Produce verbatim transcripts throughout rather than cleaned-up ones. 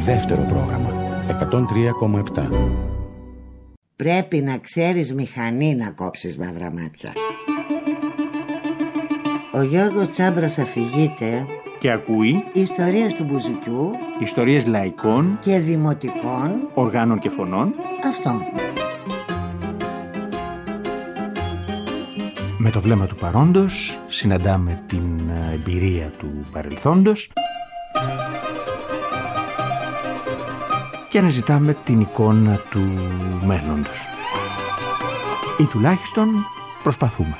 Δεύτερο πρόγραμμα εκατόν τρία κόμμα επτά. Πρέπει να ξέρεις μηχανή να κόψεις μαύρα μάτια. Ο Γιώργος Τσάμπρας αφηγείται και ακούει ιστορίες του Μπουζουκιού, ιστορίες λαϊκών και δημοτικών οργάνων και φωνών. Αυτό. Με το βλέμμα του παρόντος συναντάμε την εμπειρία του παρελθόντος και αναζητάμε την εικόνα του μέλλοντος. Ή τουλάχιστον προσπαθούμε.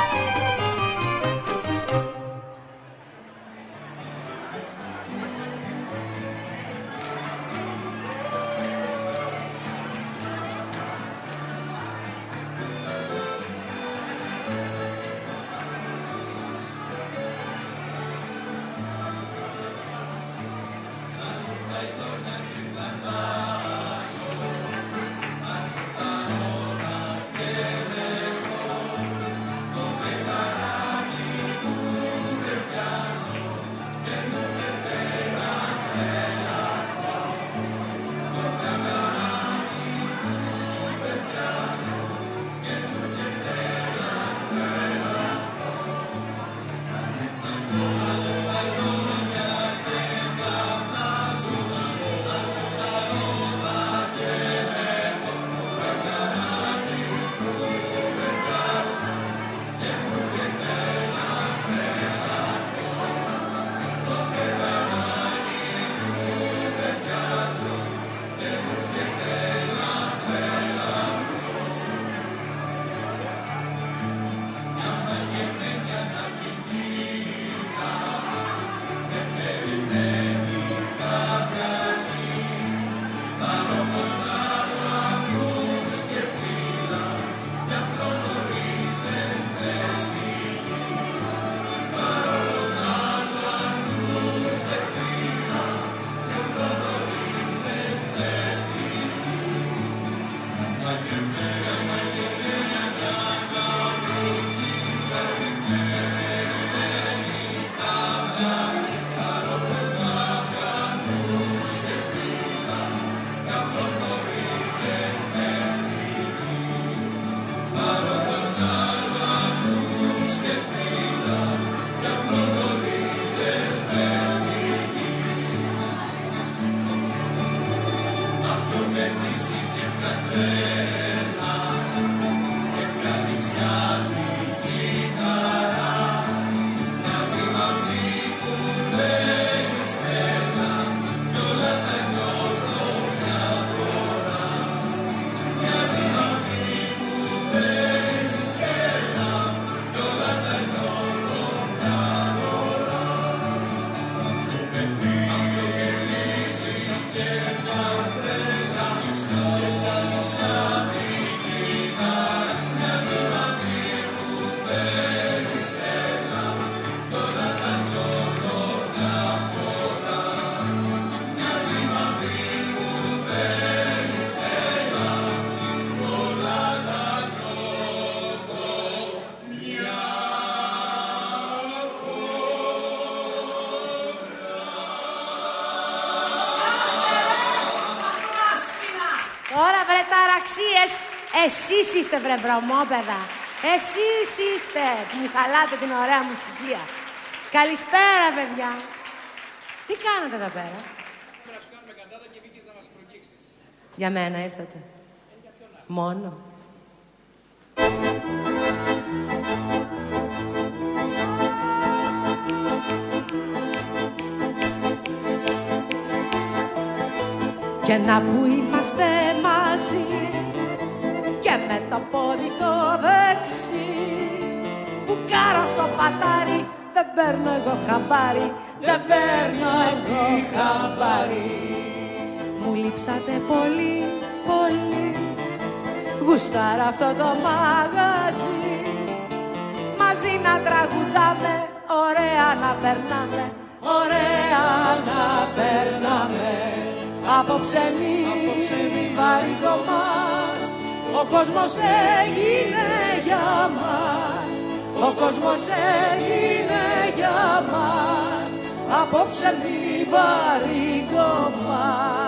Εσείς είστε βρε βρωμόπεδα. Εσείς είστε που μου χαλάτε την ωραία μουσικία. Καλησπέρα παιδιά. Τι κάνετε εδώ πέρα? Να σου κάνουμε καντάδα και βγήκες να μας προγγίξεις. Για μένα ήρθατε? Ε, για ποιον άλλο? Μόνο. Και να που είμαστε μαζί και με το πόδι το δεξί που κάρω στο πατάρι, δεν παίρνω εγώ χαμπάρι, δεν παίρνω εγώ χαμπάρι. Μου λείψατε πολύ, πολύ, γουστάρω αυτό το μαγαζί, μαζί να τραγουδάμε, ωραία να περνάμε, ωραία να περνάμε. Απόψε μη βάρει το μας, ο κόσμος έγινε για μας, ο κόσμος έγινε για μας. Απόψε μη βαρύγο μας.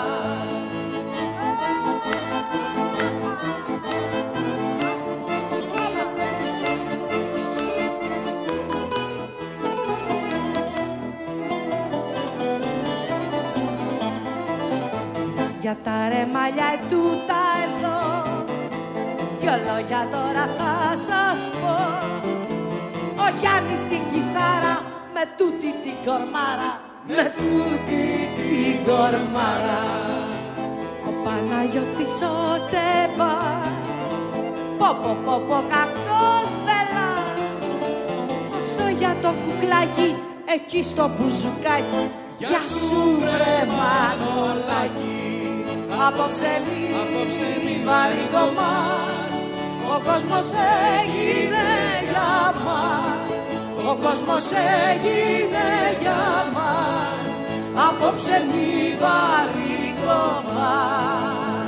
Για τα ρε μαλλιά ετούτα εδώ, δυο λόγια τώρα θα σας πω. Ο Γιάννης στην κιθάρα, με τούτη την κορμάρα, με τούτη την κορμάρα. Ο Παναγιώτης ο Τσεβάς, πω πω πω πω κακός βελάς. Όσο για το κουκλάκι, εκεί στο μπουζουκάκι, γεια σου βρε Μανολάκι. Απόψε μη, απόψε μη βαρύγο μας, ο κόσμος έγινε για μας, ο κόσμος έγινε για μας, απόψε μη βαρύγο μας.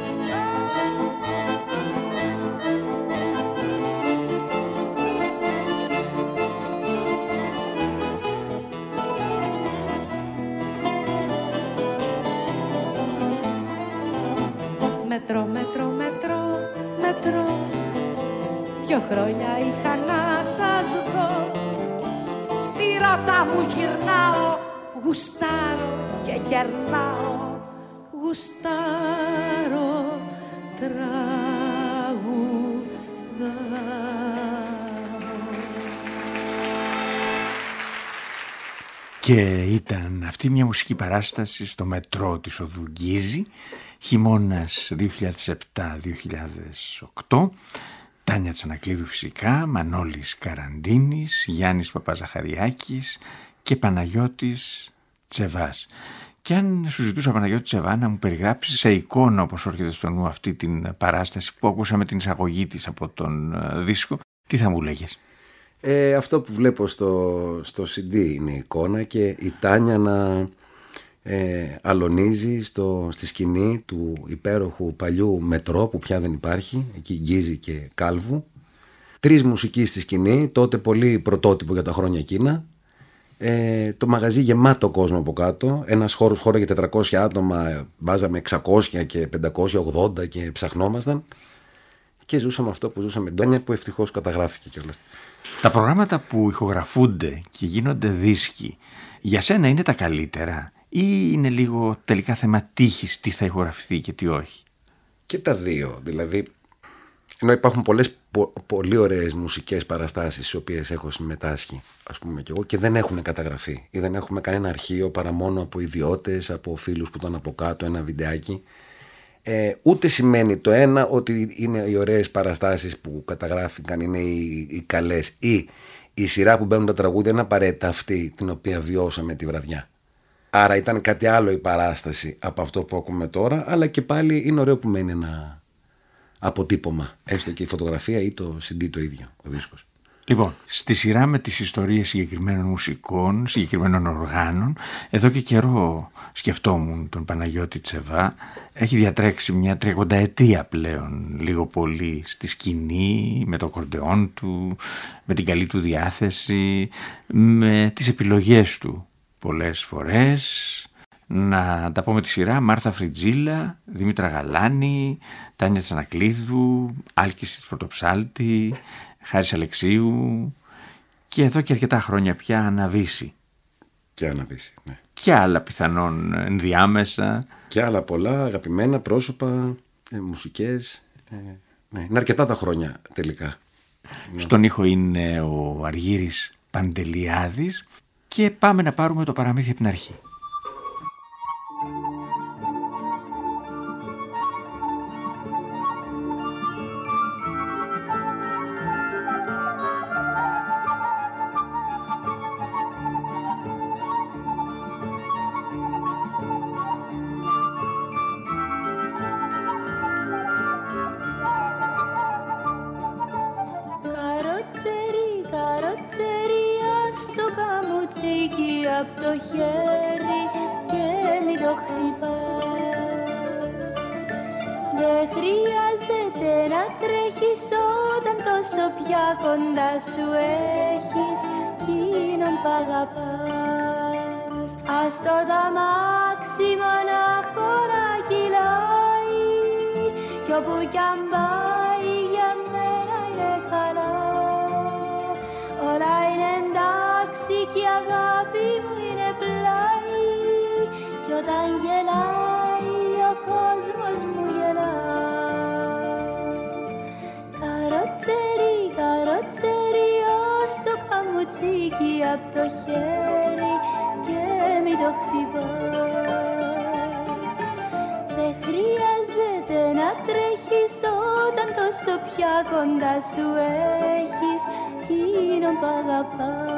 Μέτρο, μέτρο, μέτρο, μέτρο, δυο χρόνια είχα να σας δω. Στη ρότα μου γυρνάω, γουστάρω και γερνάω, γουστάρω, τραγουδάω. Και ήταν αυτή μια μουσική παράσταση στο μετρό της οδού Γκίζη, χειμώνας δύο χιλιάδες επτά δύο χιλιάδες οκτώ, Τάνια Τσανακλείδου φυσικά, Μανώλης Καραντίνης, Γιάννης Παπαζαχαριάκης και Παναγιώτης Τσεβάς. Και αν σου ζητούσα, Παναγιώτη Τσεβά, να μου περιγράψεις σε εικόνα, όπως έρχεται στο νου, αυτή την παράσταση που ακούσαμε την εισαγωγή της από τον δίσκο, τι θα μου λέγες? Ε, αυτό που βλέπω στο, στο σι ντι είναι η εικόνα και η Τάνια να ε, αλωνίζει στο, στη σκηνή του υπέροχου παλιού μετρό που πια δεν υπάρχει, εκεί Γκίζη και Κάλβου. Τρεις μουσικοί στη σκηνή, τότε πολύ πρωτότυπο για τα χρόνια εκείνα. Ε, το μαγαζί γεμάτο κόσμο από κάτω, ένας χώρος χώρο για τετρακόσια άτομα, βάζαμε εξακόσια και πεντακόσια ογδόντα και ψαχνόμασταν και ζούσαμε αυτό που ζούσαμε την Τάνια, που ευτυχώς καταγράφηκε κιόλας. Τα προγράμματα που ηχογραφούνται και γίνονται δίσκοι, για σένα είναι τα καλύτερα ή είναι λίγο τελικά θέμα τύχης τι θα ηχογραφηθεί και τι όχι? Και τα δύο, δηλαδή, ενώ υπάρχουν πολλές πο, πολύ ωραίες μουσικές παραστάσεις στις οποίες έχω συμμετάσχει, ας πούμε, και εγώ, και δεν έχουν καταγραφεί ή δεν έχουμε κανένα αρχείο παρά μόνο από ιδιώτες, από φίλους που ήταν από κάτω, ένα βιντεάκι. Ε, ούτε σημαίνει το ένα ότι είναι οι ωραίες παραστάσεις που καταγράφηκαν, είναι οι, οι καλές, ή η σειρά που μπαίνουν τα τραγούδια είναι απαραίτητα αυτή την οποία βιώσαμε τη βραδιά. Άρα ήταν κάτι άλλο η παράσταση από αυτό που ακούμε τώρα, αλλά και πάλι είναι ωραίο που μένει ένα αποτύπωμα, έστω και η φωτογραφία ή το σι ντι το ίδιο, ο δίσκος. Λοιπόν, στη σειρά με τις ιστορίες συγκεκριμένων μουσικών, συγκεκριμένων οργάνων, εδώ και καιρό σκεφτόμουν τον Παναγιώτη Τσεβά. Έχει διατρέξει μια τριακονταετία πλέον, λίγο πολύ, στη σκηνή, με το κορντεόν του, με την καλή του διάθεση, με τις επιλογές του πολλές φορές. Να τα πω με τη σειρά: Μάρθα Φριτζίλα, Δήμητρα Γαλάνη, Τάνια Τσανακλείδου, Άλκης της Πρωτοψάλτη, Χάρης Αλεξίου και εδώ και αρκετά χρόνια πια Αναβίση. Και Αναβίση, ναι. Και άλλα πιθανόν ενδιάμεσα. Και άλλα πολλά αγαπημένα πρόσωπα, ε, μουσικές. Ε, ναι. Είναι αρκετά τα χρόνια τελικά. Στον ήχο είναι ο Αργύρης Παντελιάδης και πάμε να πάρουμε το παραμύθι από την αρχή. Απ' το χέρι και μην το χτυπάς. Δεν χρειάζεται να τρέχεις όταν τόσο πια κοντά σου έχεις εκείνον που αγαπάς. άστο τα αμάξι μονάχο να κυλάει κι όπου κι αν πάει για μένα είναι καλά. Όλα είναι εντάξει και η αγάπη μου είναι πλάι κι όταν γελάει ο κόσμος μου γελάει. Καροτσέρι, καροτσέρι, ως το καμουτσίκι απ' το χέρι και μη το χτυπάς. Δεν χρειάζεται να τρέχεις όταν τόσο πια κοντά σου έχεις εκείνον που αγαπάς.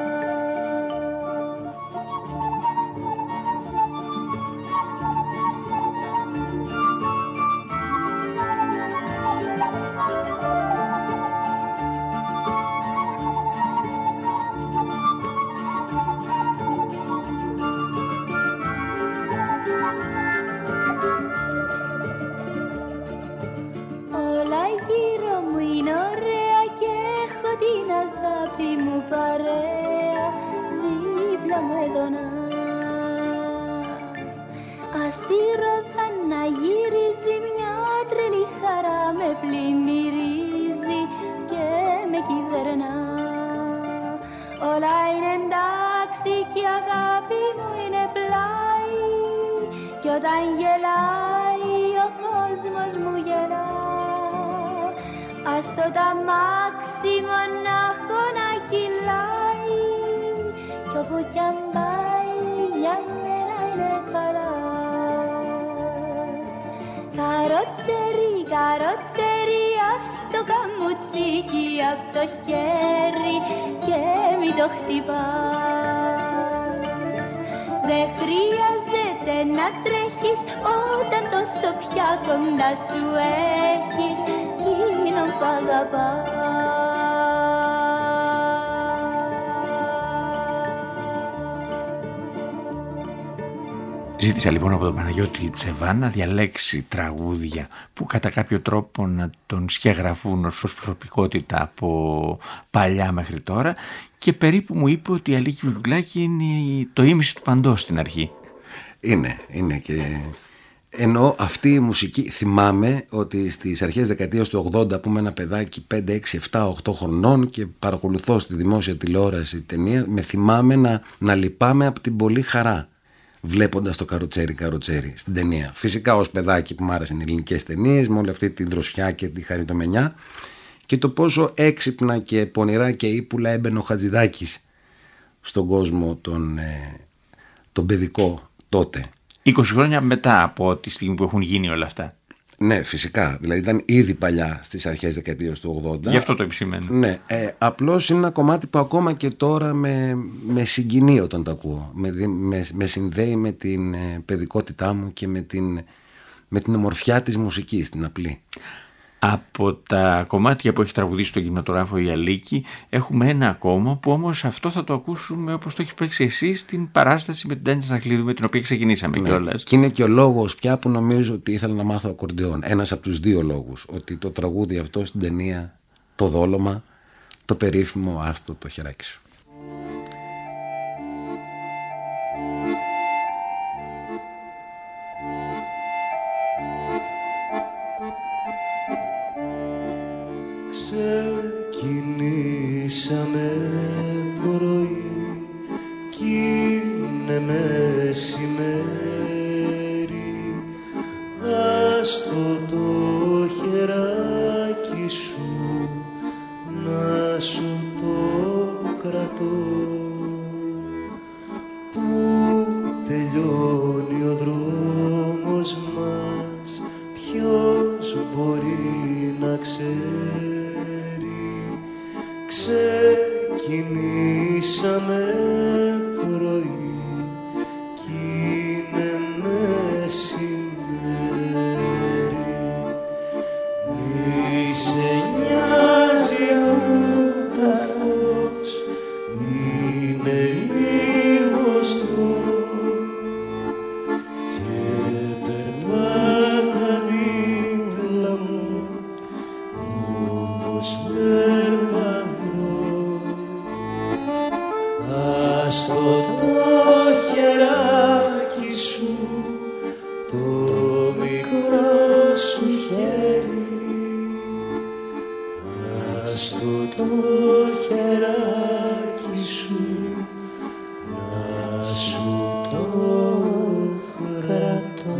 Παρέα δίπλα μου εδώ να ας τη ρόδα να γυρίζει μια τρελή χαρά με πλημμυρίζει και με κυβερνά. Όλα είναι εντάξει και η αγάπη μου είναι πλάι κι όταν γελάει ο κόσμος μου γελά. Άστο τα αμάξι μονάχο να κυλάει κι όπου κι αν πάει για μένα είναι καλά. Καροτσέρι, καροτσέρι, άστο καμουτσίκι απ' το χέρι και μη το χτυπάς. Δεν χρειάζεται να τρέχεις όταν τόσο πια κοντά σου έχεις εκείνον που αγαπάς. Ζήτησα λοιπόν από τον Παναγιώτη Τσεβά να διαλέξει τραγούδια που κατά κάποιο τρόπο να τον σκιαγραφούν ως προσωπικότητα από παλιά μέχρι τώρα και περίπου μου είπε ότι η Αλίκη Βουλγκλάκη είναι το ίμιση του παντός στην αρχή. Είναι, είναι και... Ενώ αυτή η μουσική, θυμάμαι ότι στις αρχές δεκαετίας του ογδόντα που είμαι ένα παιδάκι πέντε, έξι, επτά, οκτώ χρονών και παρακολουθώ στη δημόσια τηλεόραση ταινία, με θυμάμαι να, να λυπάμαι από την πολύ χαρά βλέποντας το καροτσέρι καροτσέρι στην ταινία. Φυσικά ως παιδάκι που μου άρεσαν οι ελληνικές ταινίες με όλη αυτή τη δροσιά και τη χαριτομενιά και το πόσο έξυπνα και πονηρά και ύπουλα έμπαινε ο Χατζηδάκης στον κόσμο τον, ε, τον παιδικό τότε. είκοσι χρόνια μετά από τη στιγμή που έχουν γίνει όλα αυτά. Ναι, φυσικά. Δηλαδή ήταν ήδη παλιά στις αρχές δεκαετίας του ογδόντα. Γι' αυτό το επισημαίνω. Ναι, ε, απλώς είναι ένα κομμάτι που ακόμα και τώρα με, με συγκινεί όταν το ακούω. Με, με, με συνδέει με την ε, παιδικότητά μου και με την, με την ομορφιά της μουσικής, την απλή. Από τα κομμάτια που έχει τραγουδήσει στον κινηματογράφο η Αλίκη έχουμε ένα ακόμα που όμως αυτό θα το ακούσουμε όπως το έχεις παίξει εσύ στην παράσταση με την Τάνια Τσανακλείδου με την οποία ξεκινήσαμε, ναι, κιόλας. Και είναι και ο λόγος πια που νομίζω ότι ήθελα να μάθω ακορντεόν. Ένας από τους δύο λόγους. Ότι το τραγούδι αυτό στην ταινία Το Δόλωμα, το περίφημο «Άστο το χεράκι σου». Ξεκινήσαμε πρωί κι είναι μεσημέρι. Άστο το χεράκι σου να σου το κρατώ. Πού τελειώνει ο δρόμος μας ποιος μπορεί να ξέρει. Ξεκινήσαμε πρωί κι κρατώ.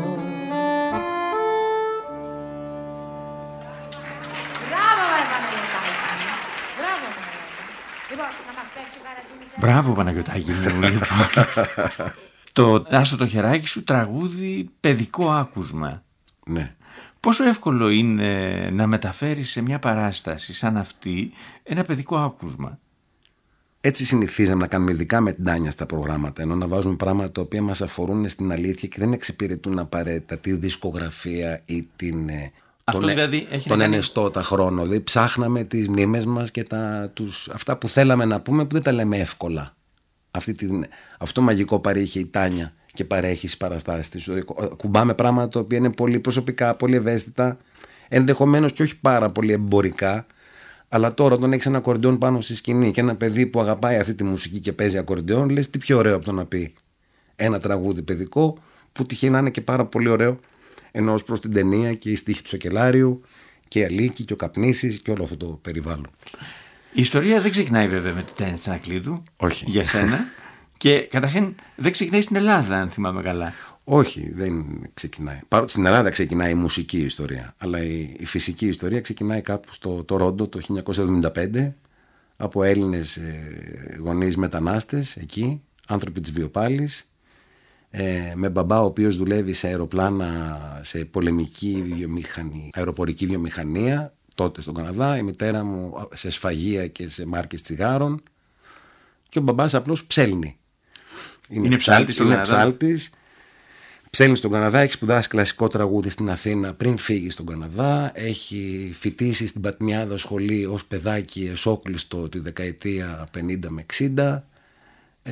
Μπράβο Παναγιωτάκη μου. Λοιπόν. Το «Άστο το χεράκι σου» τραγούδι παιδικό άκουσμα. Ναι. Πόσο εύκολο είναι να μεταφέρεις σε μια παράσταση σαν αυτή ένα παιδικό άκουσμα? Έτσι συνηθίζαμε να κάνουμε, ειδικά με την Τάνια στα προγράμματα, ενώ να βάζουμε πράγματα τα οποία μας αφορούν στην αλήθεια και δεν εξυπηρετούν απαραίτητα τη δισκογραφία ή την, Αυτό τον, δηλαδή έχει τον να ενεστώτα χρόνο. Δηλαδή ψάχναμε τις μνήμες μας και τα, τους, αυτά που θέλαμε να πούμε που δεν τα λέμε εύκολα. Αυτή την, αυτό μαγικό παρήχε η Τάνια και παρέχει στις παραστάσεις της. Κουμπάμε πράγματα τα οποία είναι πολύ προσωπικά, πολύ ευαίσθητα, ενδεχομένως και όχι πάρα πολύ εμπορικά. Αλλά τώρα όταν έχεις ένα ακορντεόν πάνω στη σκηνή και ένα παιδί που αγαπάει αυτή τη μουσική και παίζει ακορντεόν, λες τι πιο ωραίο από το να πει ένα τραγούδι παιδικό που τυχαίνει να είναι και πάρα πολύ ωραίο, ενώ ως προς την ταινία και η στίχη του Σοκελάριου και η Αλίκη και ο Καπνίσης και όλο αυτό το περιβάλλον. Η ιστορία δεν ξεκινάει βέβαια με την Τάνια Τσανακλείδου. Όχι. Για σένα. Και καταρχήν δεν ξεκινάει στην Ελλάδα, αν θυμάμαι καλά. Όχι, δεν ξεκινάει. Παρότι στην Ελλάδα ξεκινάει η μουσική ιστορία, αλλά η, η φυσική ιστορία ξεκινάει κάπου στο Τορόντο το χίλια εννιακόσια εβδομήντα πέντε από Έλληνες ε, γονείς μετανάστες εκεί, άνθρωποι της Βιοπάλης, ε, με μπαμπά ο οποίος δουλεύει σε αεροπλάνα, σε πολεμική βιομηχανία, αεροπορική βιομηχανία, τότε στον Καναδά, η μητέρα μου σε σφαγεία και σε μάρκες τσιγάρων και ο μπαμπάς απλώς ψέλνει. Είναι, είναι ψάλτης. Είναι ψάλτης. Ψέλνει στον Καναδά, έχει σπουδάσει κλασικό τραγούδι στην Αθήνα πριν φύγει στον Καναδά. Έχει φοιτήσει στην Πατμιάδα σχολή ως παιδάκι εσόκλειστο τη δεκαετία πενήντα με εξήντα. Ε,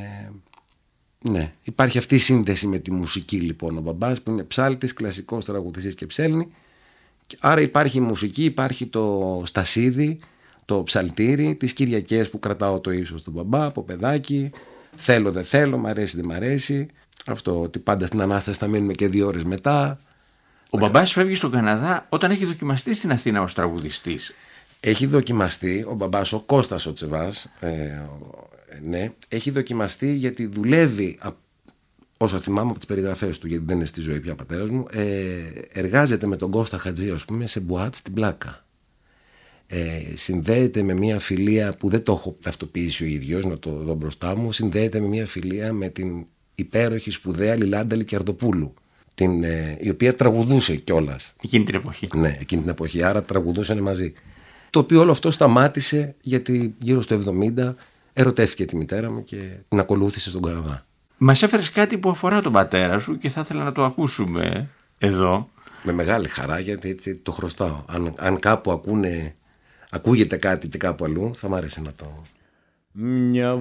ναι, υπάρχει αυτή η σύνδεση με τη μουσική λοιπόν. Ο μπαμπάς που είναι ψάλτης, κλασικός τραγουδιστής και ψέλνει. Άρα υπάρχει η μουσική, υπάρχει το στασίδι, το ψαλτήρι, τις Κυριακές που κρατάω το ίσο στον μπαμπά από παιδάκι. Θέλω δεν θέλω, μ' αρέσει δεν μ' αρέσει. Αυτό ότι πάντα στην Ανάσταση θα μείνουμε και δύο ώρες μετά. Ο μπαμπάς φεύγει στον Καναδά όταν έχει δοκιμαστεί στην Αθήνα ως τραγουδιστής. Έχει δοκιμαστεί, ο μπαμπάς, ο Κώστας ο Τσεβάς, ε, ναι, έχει δοκιμαστεί γιατί δουλεύει, όσο θυμάμαι από τις περιγραφές του, γιατί δεν είναι στη ζωή πια πατέρας μου, ε, εργάζεται με τον Κώστα Χατζή, ας πούμε, σε μπουάτ στην Πλάκα. Ε, συνδέεται με μια φιλία που δεν το έχω ταυτοποιήσει ο ίδιος, να το δω μπροστά μου, συνδέεται με μια φιλία με την υπέροχη σπουδαία Λιλάντα Λικιαρδοπούλου, την, ε, η οποία τραγουδούσε κιόλας. Εκείνη την εποχή. Ναι, εκείνη την εποχή, άρα τραγουδούσαν μαζί. Το οποίο όλο αυτό σταμάτησε γιατί γύρω στο εβδομήντα ερωτεύτηκε τη μητέρα μου και την ακολούθησε στον Καναδά. Μας έφερες κάτι που αφορά τον πατέρα σου και θα ήθελα να το ακούσουμε εδώ. Με μεγάλη χαρά, γιατί έτσι το χρωστάω. Αν, αν κάπου ακούνε, ακούγεται κάτι και κάπου αλλού, θα μ' άρεσε να το... Μια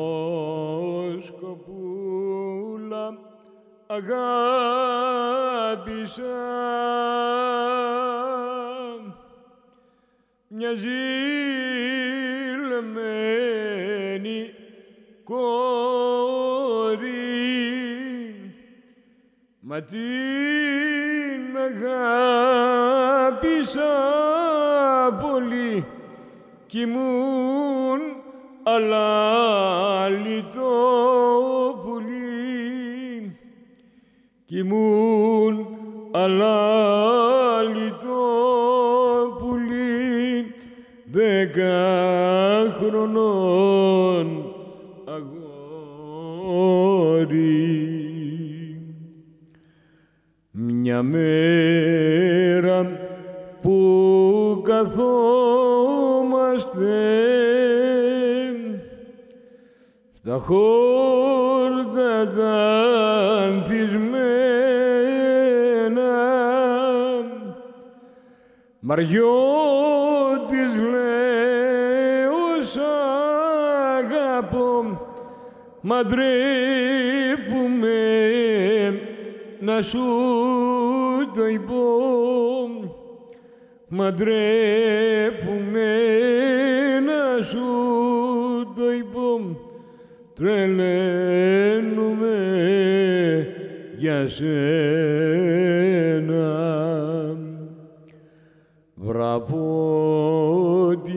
βοσκοπούλα αγάπησα, μια ζηλεμένη κόρη, μα την αγάπησα πολύ κι ήμουν αλάλητο πουλί, κι ήμουν αλάλητο πουλί, δέκα χρονών αγόρι. Μια μέρα που καθόμαστε στα χόρτα τα ανθισμένα, Μαριώτης λέω σ' αγαπώ, μα ντρέπουμε να σου το είπω, μα ντρέπουμε να σου το είπω, τρελαίνουμε για σένα. Βραπώ τη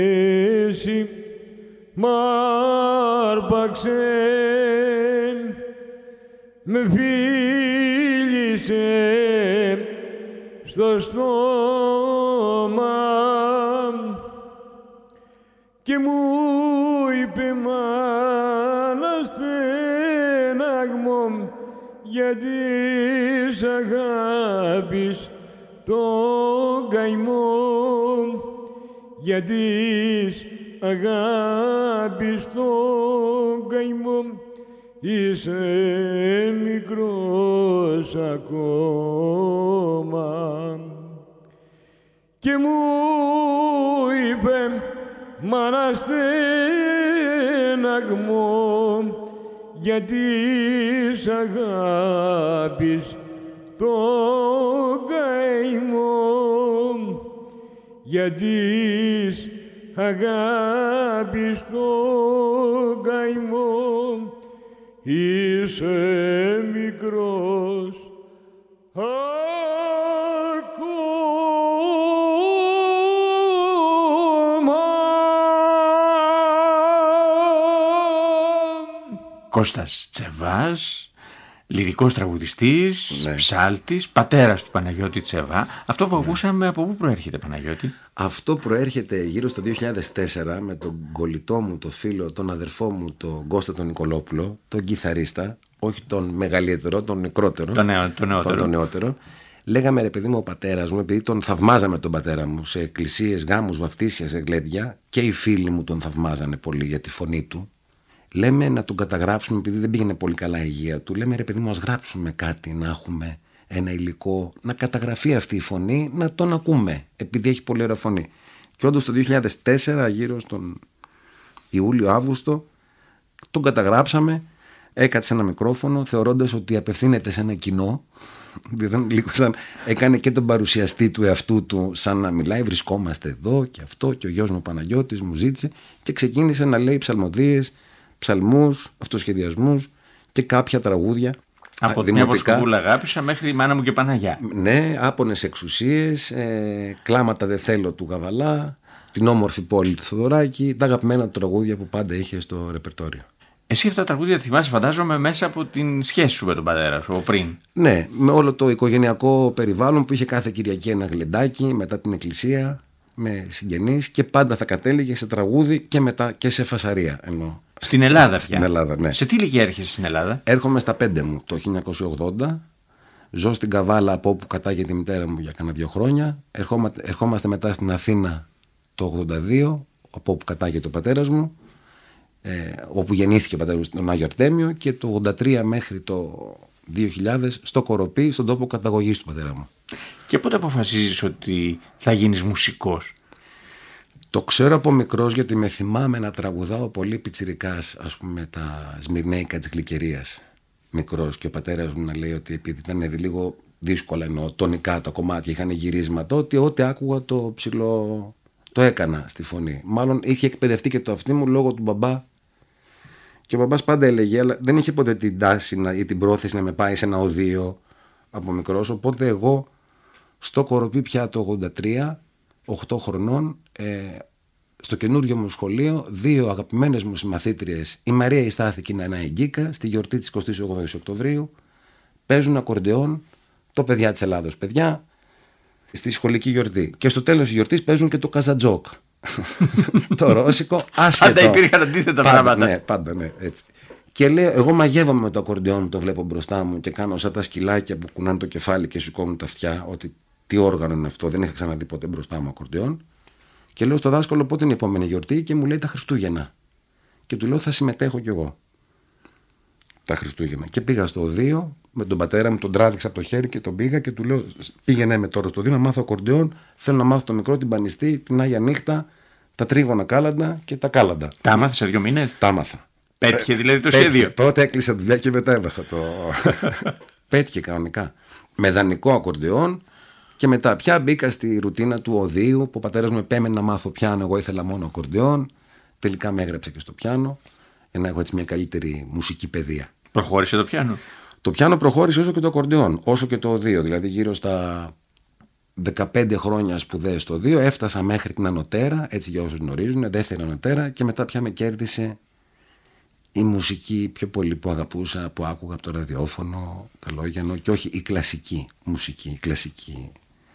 μέση μ' άρπαξε με φίλησε στο στόμα και μου είπε μάνα στεναγμό γιατί σ' αγάπης τον καημό, γιατί σ' αγάπης τον καημό, είσαι μικρός ακόμα. Και μου είπε μάνα στεναγμό γιατί σ' αγάπης τον καημό, γιατί σ' αγάπης τον καημό, είσαι μικρός Κώστας Τσεβάς, λυρικός τραγουδιστής, ναι. ψάλτης, πατέρας του Παναγιώτη Τσεβά. Αυτό που ναι. ακούσαμε από πού προέρχεται, Παναγιώτη? Αυτό προέρχεται γύρω στο δύο χιλιάδες τέσσερα με τον κολλητό μου, τον φίλο, τον αδερφό μου, τον Κώστα τον Νικολόπουλο, τον κιθαρίστα, όχι τον μεγαλύτερο, τον μικρότερο, τον, νεο, τον νεότερο. Τον, τον νεότερο. Λέγαμε, ρε παιδί μου, ο πατέρας μου, επειδή τον θαυμάζαμε τον πατέρα μου σε εκκλησίες, γάμους, βαφτίσια, σε γλέντια, και οι φίλοι μου τον θαυμάζανε πολύ για τη φωνή του. Λέμε να τον καταγράψουμε, επειδή δεν πήγαινε πολύ καλά η υγεία του. Λέμε, ρε παιδί μου, ας γράψουμε κάτι, να έχουμε ένα υλικό, να καταγραφεί αυτή η φωνή, να τον ακούμε, επειδή έχει πολύ ωραία φωνή. Και όντως το δύο χιλιάδες τέσσερα, γύρω στον Ιούλιο-Αύγουστο, τον καταγράψαμε, έκατσε ένα μικρόφωνο, θεωρώντας ότι απευθύνεται σε ένα κοινό. Λίγο σαν έκανε και τον παρουσιαστή του εαυτού του, σαν να μιλάει, βρισκόμαστε εδώ και αυτό, και ο γιος μου Παναγιώτης μου ζήτησε, και ξεκίνησε να λέει ψαλμοδίες, ψαλμούς, αυτοσχεδιασμούς και κάποια τραγούδια. Από την Αποσκοπούλα Αγάπησα μέχρι η Μάνα μου και Παναγιά. Ναι, άπονες εξουσίες, ε, κλάματα δεν θέλω του Γαβαλά, την όμορφη πόλη του Θοδωράκη, τα αγαπημένα του τραγούδια που πάντα είχε στο ρεπερτόριο. Εσύ αυτά τα τραγούδια τα θυμάσαι, φαντάζομαι, μέσα από την σχέση σου με τον πατέρα σου, ο πριν. Ναι, με όλο το οικογενειακό περιβάλλον που είχε κάθε Κυριακή ένα γλεντάκι μετά την εκκλησία, με συγγενείς, και πάντα θα κατέληγε σε τραγούδι και μετά και σε φασαρία. Εννοώ. Στην Ελλάδα πια. Στην Ελλάδα, ναι. Σε τι ηλικία έρχεσαι στην Ελλάδα? Έρχομαι στα πέντε μου το χίλια εννιακόσια ογδόντα. Ζω στην Καβάλα, από όπου κατάγεται τη μητέρα μου για κάνα δύο χρόνια. Ερχόμαστε, ερχόμαστε μετά στην Αθήνα το ογδόντα δύο, από όπου κατάγεται ο πατέρας μου, ε, όπου γεννήθηκε ο πατέρας μου στον Άγιο Αρτέμιο, και το ογδόντα τρία μέχρι το δύο χιλιάδες στο Κοροπή, στον τόπο καταγωγής του πατέρα μου. Και πότε αποφασίζεις ότι θα γίνεις μουσικός? Το ξέρω από μικρός, γιατί με θυμάμαι να τραγουδάω πολύ πιτσιρικάς, ας πούμε, τα Σμυρνέικα της Γλυκερίας. Μικρός, και ο πατέρας μου να λέει ότι επειδή ήταν λίγο δύσκολα, εννοώ, τονικά τα κομμάτια, είχαν γυρίσματα, ότι ό,τι άκουγα το ψηλό το έκανα στη φωνή. Μάλλον είχε εκπαιδευτεί και το αυτί μου λόγω του μπαμπά. Και ο μπαμπάς πάντα έλεγε, αλλά δεν είχε ποτέ την τάση να, ή την πρόθεση να με πάει σε ένα οδείο από μικρός. Οπότε εγώ στο Κοροπή πια το ογδόντα τρία, οκτώ χρονών, ε, στο καινούργιο μου σχολείο, δύο αγαπημένες μου συμμαθήτριες, η Μαρία Ιστάθη και η Νανά Εγκίκα, στη γιορτή της εικοστής όγδοης Οκτωβρίου, παίζουν ακορντεόν, το παιδιά της Ελλάδος παιδιά, στη σχολική γιορτή. Και στο τέλος της γιορτής παίζουν και το καζατζόκ. Το ρώσικο, άσχετο. Πάντα υπήρχαν αντίθετα πράγματα. Ναι, πάντα, ναι, έτσι. Και λέω, εγώ μαγεύομαι με το ακορντεόν, το βλέπω μπροστά μου και κάνω σαν τα σκυλάκια που κουνάνε το κεφάλι και σηκώνουν τα αυτιά, ότι τι όργανο είναι αυτό, δεν είχα ξαναδεί ποτέ μπροστά μου ακορντεόν. Και λέω στο δάσκαλο πότε είναι η επόμενη γιορτή, και μου λέει τα Χριστούγεννα. Και του λέω θα συμμετέχω κι εγώ τα Χριστούγεννα. Και πήγα στο οδείο με τον πατέρα μου, τον τράβηξα από το χέρι και τον πήγα και του λέω: πήγαινε με τώρα στο οδείο να μάθω ακορντεόν. Θέλω να μάθω το μικρό, την πανιστή, την Άγια Νύχτα, τα τρίγωνα κάλαντα και τα κάλαντα. Τα άμαθα σε δύο μήνες. Τα άμαθα. Πέτυχε δηλαδή το Πέτυχε. σχέδιο. Πρώτα έκλεισα δουλειά και μετά έμαθα το. Πέτυχε κανονικά. Με δανεικό ακορντεόν. Και μετά πια μπήκα στη ρουτίνα του οδείου, που ο πατέρας μου επέμενε να μάθω πιάνο. Εγώ ήθελα μόνο ακορντεόν. Τελικά με έγραψε και στο πιάνο, για να έχω έτσι μια καλύτερη μουσική παιδεία. Προχώρησε το πιάνο. Το πιάνο προχώρησε όσο και το ακορντεόν, όσο και το οδείο. Δηλαδή γύρω στα δεκαπέντε χρόνια σπουδές στο οδείο, έφτασα μέχρι την ανωτέρα, έτσι για όσους γνωρίζουν, δεύτερη ανωτέρα, και μετά πια με κέρδισε η μουσική πιο πολύ που αγαπούσα, που άκουγα από το ραδιόφωνο, καλόγιανο, και όχι η κλασική μουσική, η κλασική.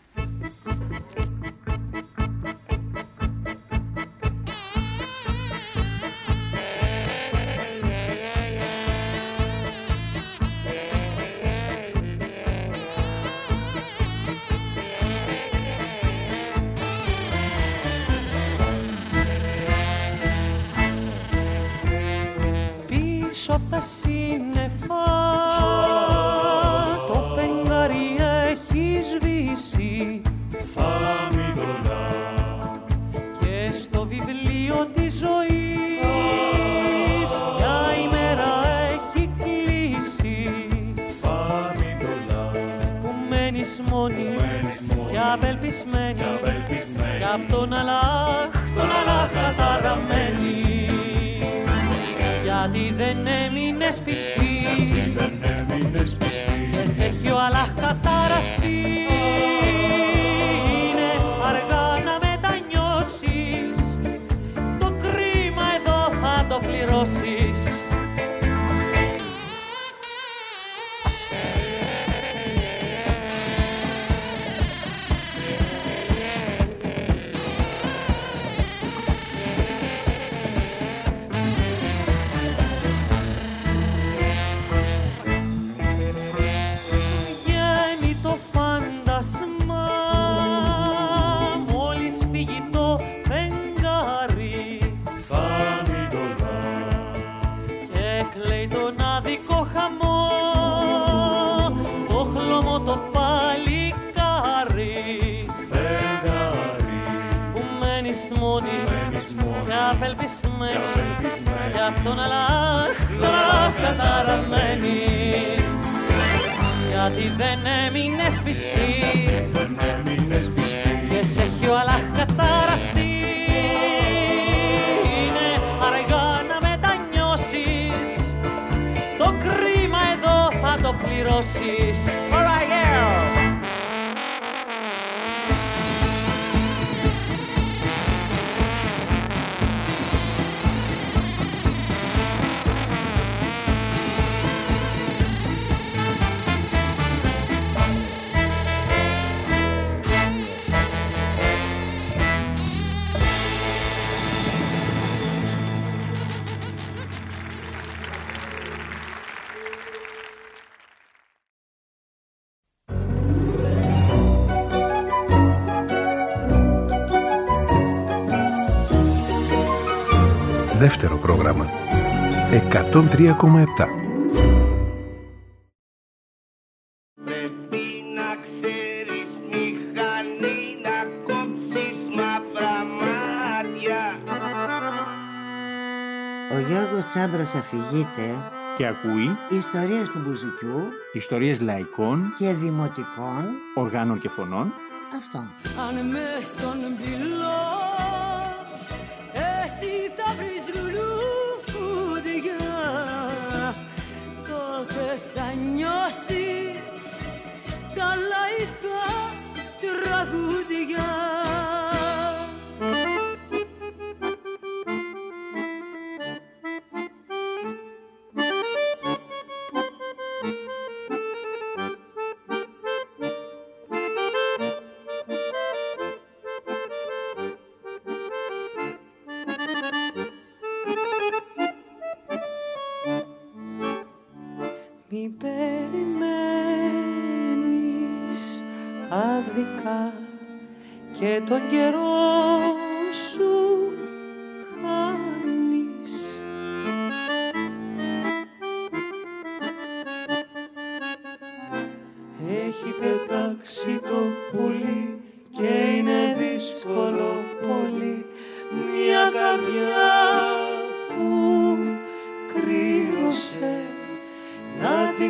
Απ' τα σύννεφα το φεγγάρι έχει σβήσει, φαμιντολά, και στο βιβλίο της ζωής μια ημέρα έχει κλείσει, φαμιντολά, που μένεις μόνη και απελπισμένη κι απ' τον Αλλάχ, τον Αλλάχ καταραμένη. Γιατί δεν έμεινες πιστή, και σε έχει ο Αλλάχ καταραστεί. Είναι αργά να μετανιώσεις, το κρίμα εδώ θα το πληρώσεις. Κι απ' τον Αλλάχ, τον Αλλάχ καταραμένη. Γιατί δεν έμεινες πιστή, και σε έχει ο Αλλάχ καταραστεί. Είναι αργά να μετανιώσεις, το κρίμα εδώ θα το πληρώσεις. All right, yeah. Δεύτερο πρόγραμμα εκατόν τρία κόμμα επτά. Πρέπει να ξέρεις μηχανή, να κόψεις μαύρα μάτια. Ο Γιώργος Τσάμπρας αφηγείται και ακούει ιστορίες του μπουζουκιού, ιστορίες λαϊκών και δημοτικών οργάνων και φωνών. Αυτό. Αν μες στον πυλό εσύ θα βρεις λουλούδια, τότε θα νιώσεις τα λαϊκά τραγούδια. Μη περιμένεις άδικα και τον καιρό σου χάνεις. Έχει πετάξει το πουλί και είναι δύσκολο πολύ μια καρδιά που κρύωσε να την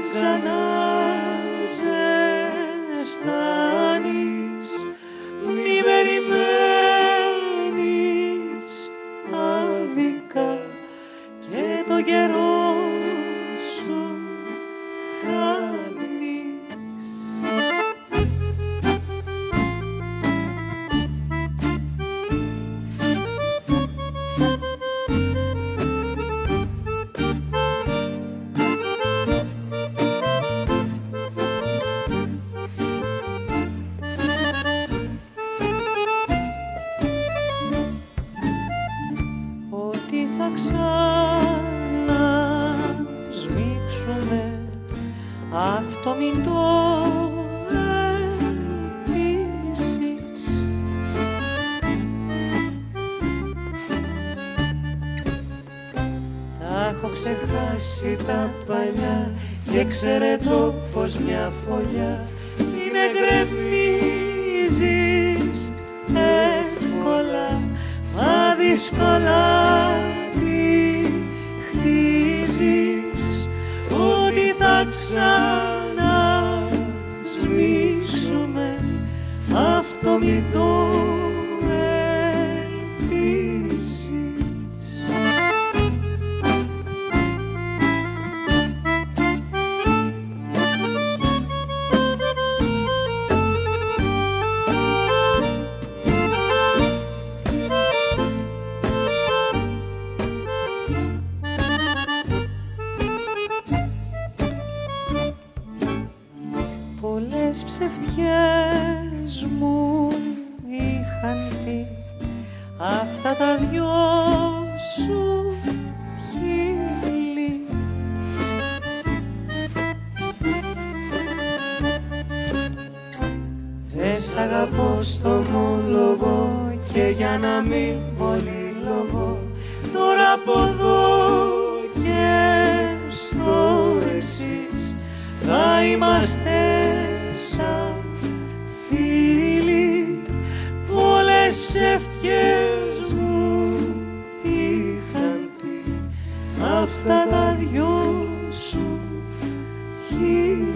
ξαναζεστάνεις. Μη περιμένεις άδικα και το καιρό σου χάνεις. σμίξουμε, αυτό μην το ελπίζεις. Τα έχω ξεχάσει τα παλιά και ξέρε το πως μια φωλιά την εγκρεμίζεις εύκολα, μα δύσκολα τη χτίζεις, ότι θα ξανασμίξουμε, αυτό μην το ελπίζεις. Πολλές ψευτιές μου είχαν πει αυτά τα δυο σου χείλη. Δε σ' αγαπώ στο μόλογο και για να μην πολυλογώ, τώρα από εδώ και στο εξής θα είμαστε σαν φίλοι. Πολλές ψευτιές μου είχαν πει αυτά τα δυο σου χείλη.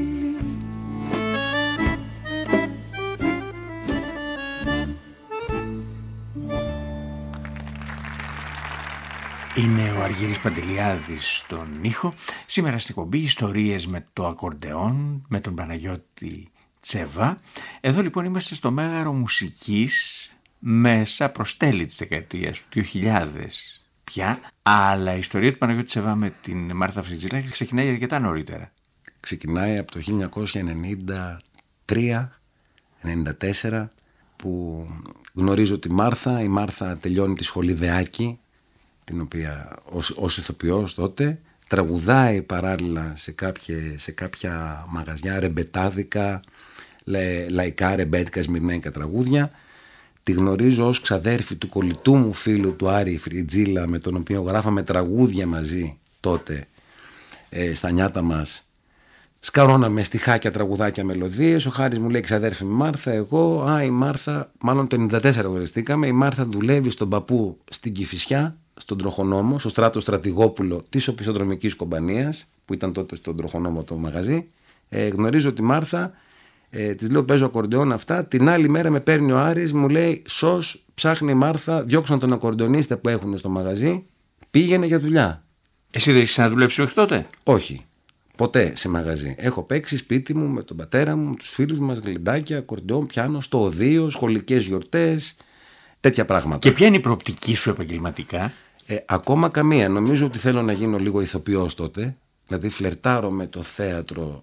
Είμαι ο Αργύρης Παντελιάδης στον ήχο. Σήμερα στην εκπομπή ιστορίες με το ακορντεόν, με τον Παναγιώτη Τσεβά. Εδώ λοιπόν είμαστε στο Μέγαρο Μουσικής, μέσα προς τέλη της δεκαετίας του δύο χιλιάδες πια. Αλλά η ιστορία του Παναγιώτη Τσεβά με την Μάρθα Φριτζηλάκη ξεκινάει αρκετά νωρίτερα. Ξεκινάει από το χίλια εννιακόσια ενενήντα τρία ενενήντα τέσσερα που γνωρίζω τη Μάρθα. Η Μάρθα τελειώνει τη σχολή Δεάκη, την οποία ως, ως ηθοποιός τότε τραγουδάει παράλληλα σε, κάποια, σε κάποια μαγαζιά ρεμπετάδικα, λε, λαϊκά ρεμπέτικα σμυρνέικα τραγούδια. Τη γνωρίζω ως ξαδέρφη του κολλητού μου φίλου του Άρη Φριτζίλα, με τον οποίο γράφαμε τραγούδια μαζί τότε ε, στα νιάτα μας. Σκαρώναμε στιχάκια, τραγουδάκια, μελωδίες. Ο Χάρης μου λέει ξαδέρφη Μάρθα, εγώ, α, η Μάρθα, μάλλον το ενενήντα τέσσερα γνωριστήκαμε. Η Μάρθα δουλεύει στον παππού στην Κηφισιά, στον Τροχονόμο, στο Στράτο Στρατηγόπουλο της Οπισθοδρομικής Κομπανίας, που ήταν τότε στον Τροχονόμο το μαγαζί. Ε, γνωρίζω τη Μάρθα, ε, της λέω παίζω ακορντεόν αυτά. Την άλλη μέρα με παίρνει ο Άρης, μου λέει σως, ψάχνει η Μάρθα, διώξαν τον ακορντεονίστα που έχουν στο μαγαζί, πήγαινε για δουλειά. Εσύ δεν είσαι να δουλέψει μέχρι τότε? Όχι. Ποτέ σε μαγαζί. Έχω παίξει σπίτι μου με τον πατέρα μου, τους φίλους μας, γλυντάκια, ακορντεόν, πιάνο, στο οδείο, σχολικές γιορτές, τέτοια πράγματα. Και ποια είναι η προοπτική σου επαγγελματικά? Ε, ακόμα καμία. Νομίζω ότι θέλω να γίνω λίγο ηθοποιός τότε. Δηλαδή φλερτάρω με το θέατρο,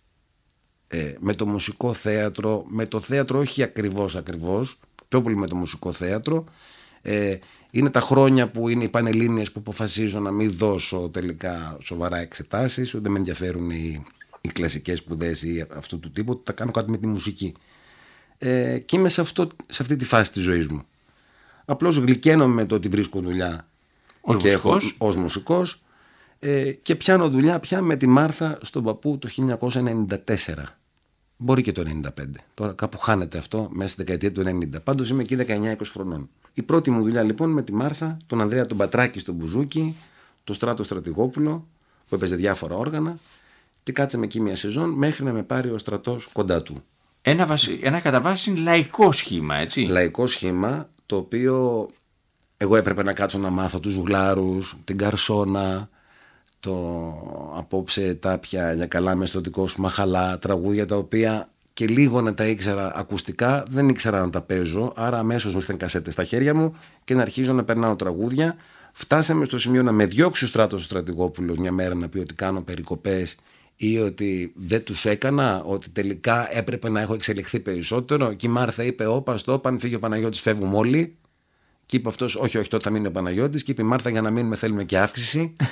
ε, με το μουσικό θέατρο, με το θέατρο όχι ακριβώς ακριβώς, πιο πολύ με το μουσικό θέατρο. Ε, είναι τα χρόνια που είναι οι πανελλήνιες που αποφασίζω να μην δώσω τελικά σοβαρά εξετάσεις, ούτε με ενδιαφέρουν οι, οι κλασικές σπουδές ή αυτού του τύπου, θα κάνω κάτι με τη μουσική. Ε, και είμαι σε, αυτό, σε αυτή τη φάση της ζωής μου. Απλώς γλυκαίνομαι με το ότι βρίσκω δουλειά ως και μουσικός. έχω, ως μουσικός ε, και πιάνω δουλειά πια με τη Μάρθα στον παππού το χίλια εννιακόσια ενενήντα τέσσερα. Μπορεί και το ενενήντα πέντε. Τώρα κάπου χάνεται αυτό μέσα στη δεκαετία του ενενήντα. Πάντως είμαι εκεί δεκαεννιά είκοσι χρονών. Η πρώτη μου δουλειά λοιπόν με τη Μάρθα, τον Ανδρέα τον Πατράκη στον Μπουζούκι, τον Στράτο Στρατηγόπουλο που έπαιζε διάφορα όργανα, και κάτσαμε εκεί μια σεζόν μέχρι να με πάρει ο στρατός κοντά του. Ένα, βασι... ένα κατά βάση λαϊκό σχήμα, έτσι. Λαϊκό σχήμα, το οποίο εγώ έπρεπε να κάτσω να μάθω τους Ζουγλάρους, την Καρσόνα, το απόψε τάπια για καλά με στο δικό σου μαχαλά, τραγούδια τα οποία και λίγο να τα ήξερα ακουστικά, δεν ήξερα να τα παίζω, άρα αμέσως μου ήρθαν κασέτες στα χέρια μου και να αρχίζω να περνάω τραγούδια. Φτάσαμε στο σημείο να με διώξει ο Στράτος ο Στρατηγόπουλος μια μέρα, να πει ότι κάνω περικοπές ή ότι δεν τους έκανα, ότι τελικά έπρεπε να έχω εξελιχθεί περισσότερο. Και η Μάρθα είπε: όπα, στο, αν φύγει ο Παναγιώτης, φεύγουμε όλοι. Και είπε αυτός: όχι, όχι, τότε θα μείνει ο Παναγιώτης. Και είπε η Μάρθα: για να μείνουμε θέλουμε και αύξηση.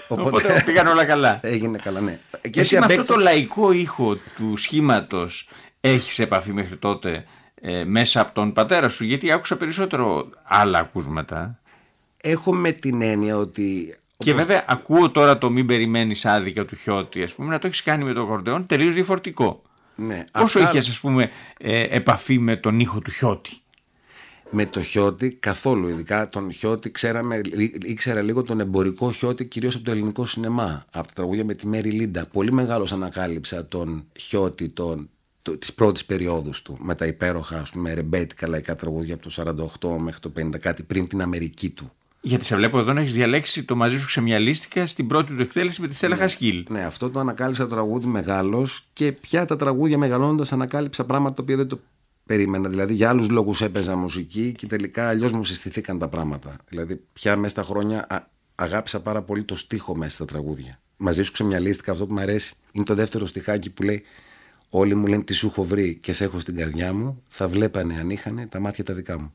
Οπότε, Οπότε πήγαν όλα καλά. Έγινε καλά, ναι. Και εσύ με αυτό το λαϊκό ήχο του σχήματος έχεις επαφή μέχρι τότε ε, μέσα από τον πατέρα σου? Γιατί άκουσα περισσότερο άλλα ακούσματα. Έχω με την έννοια ότι... Και όπως... βέβαια ακούω τώρα το «Μην περιμένεις άδικα» του Χιώτη, ας πούμε, να το έχεις κάνει με το ακορντεόν τελείως διαφορετικό. Ναι, πόσο αυτά... είχες, ας πούμε, ε, επαφή με τον ήχο του Χιώτη? Με το Χιώτη καθόλου, ειδικά τον Χιώτη ξέραμε, ήξερα λίγο τον εμπορικό Χιώτη, κυρίως από το ελληνικό σινεμά, από τα τραγούδια με τη Μέρι Λίντα. Πολύ μεγάλος ανακάλυψα τον Χιώτη τον, το, της πρώτης περιόδους του, με τα υπέροχα, ας πούμε, ρεμπέτικα λαϊκά τραγούδια από το σαράντα οκτώ μέχρι το πενήντα κάτι, πριν την Αμερική του. Γιατί σε βλέπω εδώ να έχεις διαλέξει το «Μαζί σου ξεμιαλίστηκα» στην πρώτη του εκτέλεση με τη Στέλλα Χασκίλ. Ναι, αυτό το ανακάλυψα τραγούδι μεγάλος, και πια τα τραγούδια μεγαλώνοντας ανακάλυψα πράγματα τα οποία δεν το περίμενα. Δηλαδή για άλλους λόγους έπαιζα μουσική και τελικά αλλιώς μου συστηθήκαν τα πράγματα. Δηλαδή πια μέσα στα χρόνια α, αγάπησα πάρα πολύ το στίχο μέσα στα τραγούδια. «Μαζί σου ξεμιαλίστηκα», αυτό που μου αρέσει είναι το δεύτερο στιχάκι που λέει: «Όλοι μου λένε τι σου έχω βρει και σε έχω στην καρδιά μου, θα βλέπανε αν είχανε τα μάτια τα δικά μου».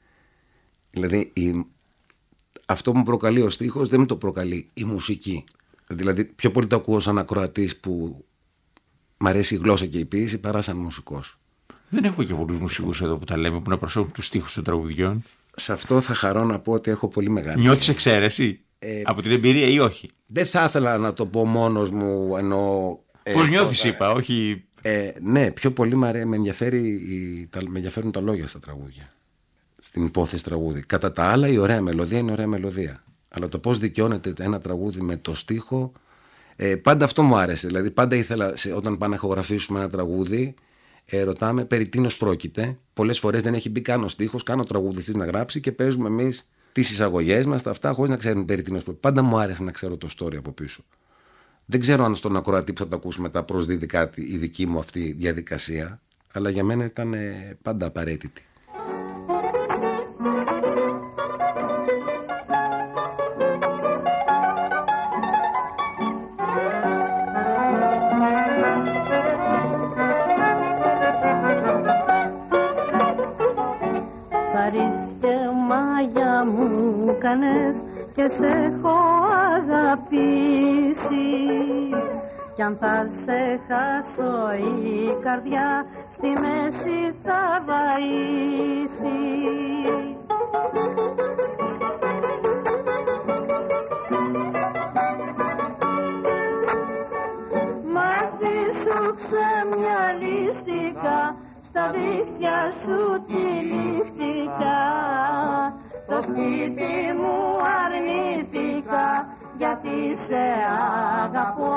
Δηλαδή η... αυτό που μου προκαλεί ο στίχος δεν μου το προκαλεί η μουσική. Δηλαδή πιο πολύ το ακούω σαν ακροατής που μ' αρέσει η γλώσσα και η ποίηση παρά σαν μουσικός. Δεν έχουμε και πολλούς μουσικούς εδώ που τα λέμε, που να προσέχουν τους στίχους των τραγουδιών. Σε αυτό θα χαρώ να πω ότι έχω πολύ μεγάλη. Νιώθεις εξαίρεση ε, από την εμπειρία ή όχι? Δεν θα ήθελα να το πω μόνος μου, ενώ... Πώς ε, νιώθεις, ε, είπα, όχι... Ε, ναι, πιο πολύ με, με, ενδιαφέρει, τα, με ενδιαφέρουν τα λόγια στα τραγούδια. Στην υπόθεση τραγούδι. Κατά τα άλλα, η ωραία μελωδία είναι ωραία μελωδία. Αλλά το πώς δικαιώνεται ένα τραγούδι με το στίχο, ε, πάντα αυτό μου άρεσε. Δηλαδή, πάντα ήθελα, σε, όταν πάμε να ηχογραφήσουμε ένα τραγούδι, ε, ρωτάμε περί τίνος πρόκειται. Πολλές φορές δεν έχει μπει καν ο στίχος, καν ο τραγουδιστής να γράψει και παίζουμε εμείς τις εισαγωγές μας, τα αυτά, χωρίς να ξέρουμε περί τίνος πρόκειται. Πάντα μου άρεσε να ξέρω το story από πίσω. Δεν ξέρω αν στον ακροατή που θα το ακούσει μετά προσδίδει κάτι η δική μου αυτή διαδικασία, αλλά για μένα ήταν ε, πάντα απαραίτητη. Και σε έχω αγαπήσει, κι αν θα σε χάσω η καρδιά στη μέση θα βαΐσει. Μαζί σου ξεμιαλίστηκα, στα δίχτυα σου τυλίχτηκα, το σπίτι μου αρνήθηκα γιατί σε αγαπώ.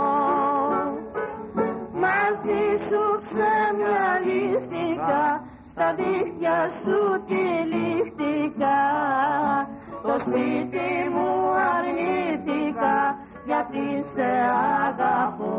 Μαζί σου ξεμιαλίστηκα, στα δίχτυα σου τυλίχτηκα, το σπίτι μου αρνήθηκα γιατί σε αγαπώ.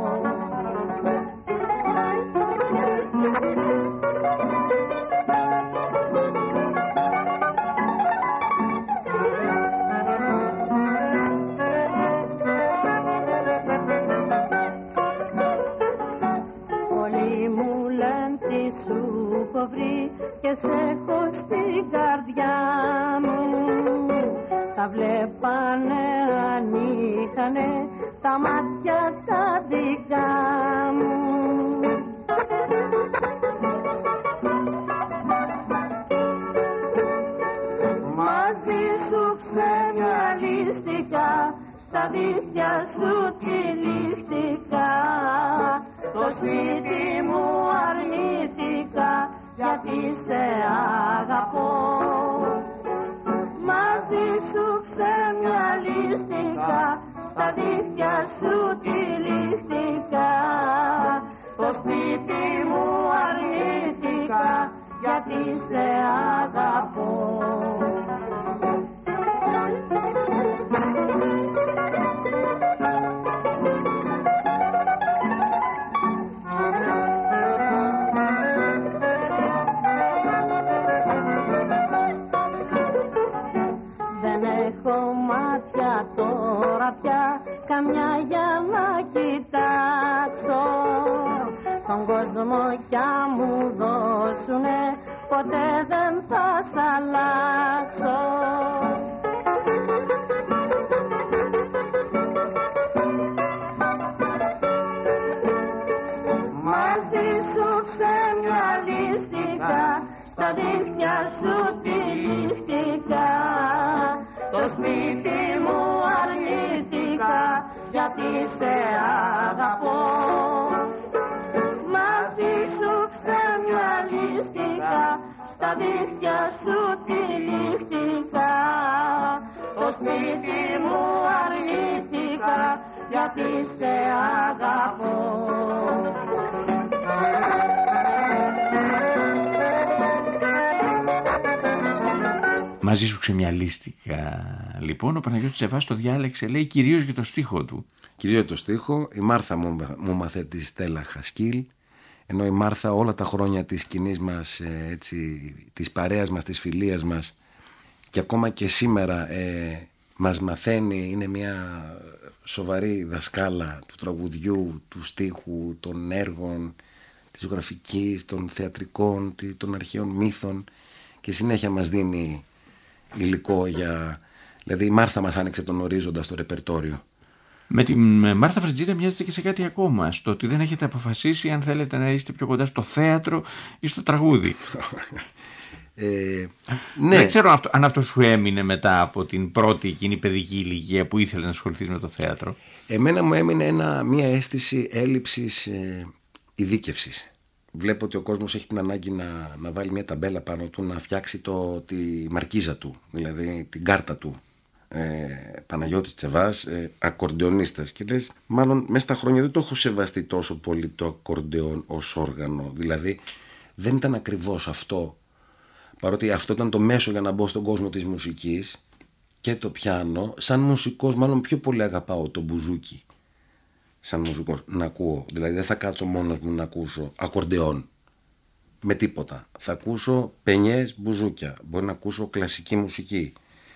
Και σε έχω στην καρδιά μου, τα βλέπανε αν είχανε τα μάτια τα δικά μου. Μαζί σου ξεμιαλίστηκα, στα δίχτυα σου τυλίχτηκα, το σπίτι μου αρνήθηκα γιατί σε αγαπώ. Μαζί σου ξεμιαλίστηκα, στα δίχτυα σου τυλίχτηκα, το σπίτι μου αρνήθηκα γιατί σε αγαπώ. Καμιά για να κοιτάξω τον κόσμο κι αν μου δώσουνε, ποτέ δεν θα σ' αλλάξω. δίχτυα σου τυλίχτηκα, το σπίτι μου αρνήθηκα, γιατί σε αγαπώ. Μαζί σου ξεμυαλίστηκα, στα δίχτυα σου τυλίχτηκα, το σπίτι μου αρνήθηκα, γιατί σε αγαπώ. Μαζί σου ξεμυαλίστηκα. Λοιπόν, ο Παναγιώτης Τσεβάς το διάλεξε, λέει, κυρίως για το στίχο του. Κυρίως για το στίχο. Η Μάρθα μου, μου μάθε τη Στέλλα Χασκίλ, ενώ η Μάρθα όλα τα χρόνια της κοινής μας, έτσι, της παρέας μας, της φιλίας μας, και ακόμα και σήμερα ε, μας μαθαίνει, είναι μια σοβαρή δασκάλα του τραγουδιού, του στίχου, των έργων, της ζωγραφικής, των θεατρικών, των αρχαίων μύθων, και συνέχεια μας δίνει υλικό για... Δηλαδή η Μάρθα μας άνοιξε τον ορίζοντα στο ρεπερτόριο. Με τη Μάρθα Φρετζίδα μοιάζεται και σε κάτι ακόμα, στο ότι δεν έχετε αποφασίσει αν θέλετε να είστε πιο κοντά στο θέατρο ή στο τραγούδι. ε, ναι. Δεν ξέρω αν αυτό σου έμεινε μετά από την πρώτη εκείνη παιδική ηλικία που ήθελες να ασχοληθείς με το θέατρο. Εμένα μου έμεινε ένα, μια αίσθηση έλλειψης ε, ειδίκευσης. Βλέπω ότι ο κόσμος έχει την ανάγκη να, να βάλει μια ταμπέλα πάνω του, να φτιάξει το, τη μαρκίζα του, δηλαδή την κάρτα του. Ε, Παναγιώτης Τσεβάς, ε, ακορντεονίστας, και λες, μάλλον μέσα στα χρόνια δεν το έχω σεβαστεί τόσο πολύ το ακορντεόν ως όργανο, δηλαδή δεν ήταν ακριβώς αυτό, παρότι αυτό ήταν το μέσο για να μπω στον κόσμο της μουσικής, και το πιάνο σαν μουσικός μάλλον πιο πολύ αγαπάω το μπουζούκι σαν μουσικός να ακούω, δηλαδή δεν θα κάτσω μόνος μου να ακούσω ακορντεόν με τίποτα, θα ακούσω πενιές μπουζούκια, μπορεί να ακούσω κλασική μουσική,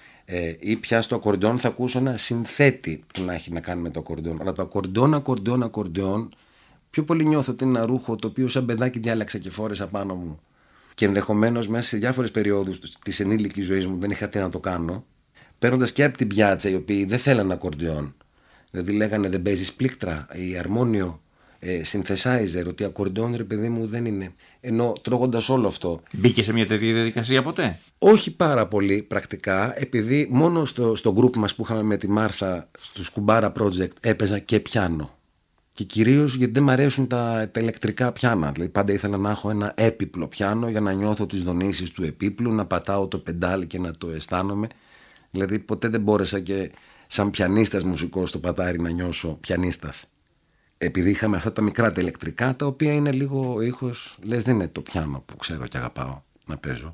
Ε, ή πια στο ακορντεόν θα ακούσω ένα συνθέτη που να έχει να κάνει με το ακορντεόν. Αλλά το ακορντεόν, ακορντεόν, ακορντεόν, πιο πολύ νιώθω ότι είναι ένα ρούχο το οποίο σαν παιδάκι διάλεξα και φόρεσα πάνω μου. Και ενδεχομένως μέσα σε διάφορες περιόδους της ενήλικης ζωής μου δεν είχα τι να το κάνω. Παίρνοντας και από την πιάτσα, οι οποίοι δεν θέλανε ακορντεόν. Δηλαδή λέγανε δεν παίζεις πλήκτρα ή αρμόνιο, ε, synthesizer, ότι ακορντεόν ρε παιδί μου δεν είναι. Ενώ τρώγοντας όλο αυτό. Μπήκε σε μια τέτοια διαδικασία ποτέ? Όχι πάρα πολύ πρακτικά, επειδή μόνο στο, στο group μας που είχαμε με τη Μάρθα, στο Σκουμπάρα Project, έπαιζα και πιάνο. Και κυρίως γιατί δεν μ' αρέσουν τα, τα ηλεκτρικά πιάνα. Δηλαδή πάντα ήθελα να έχω ένα έπιπλο πιάνο για να νιώθω τις δονήσεις του επίπλου, να πατάω το πεντάλι και να το αισθάνομαι. Δηλαδή ποτέ δεν μπόρεσα και σαν πιανίστας μουσικός στο πατάρι να νιώσω πιανίστας. Επειδή είχαμε αυτά τα μικρά τα ηλεκτρικά, τα οποία είναι λίγο ο ήχος, λες δεν είναι το πιάνο που ξέρω και αγαπάω να παίζω.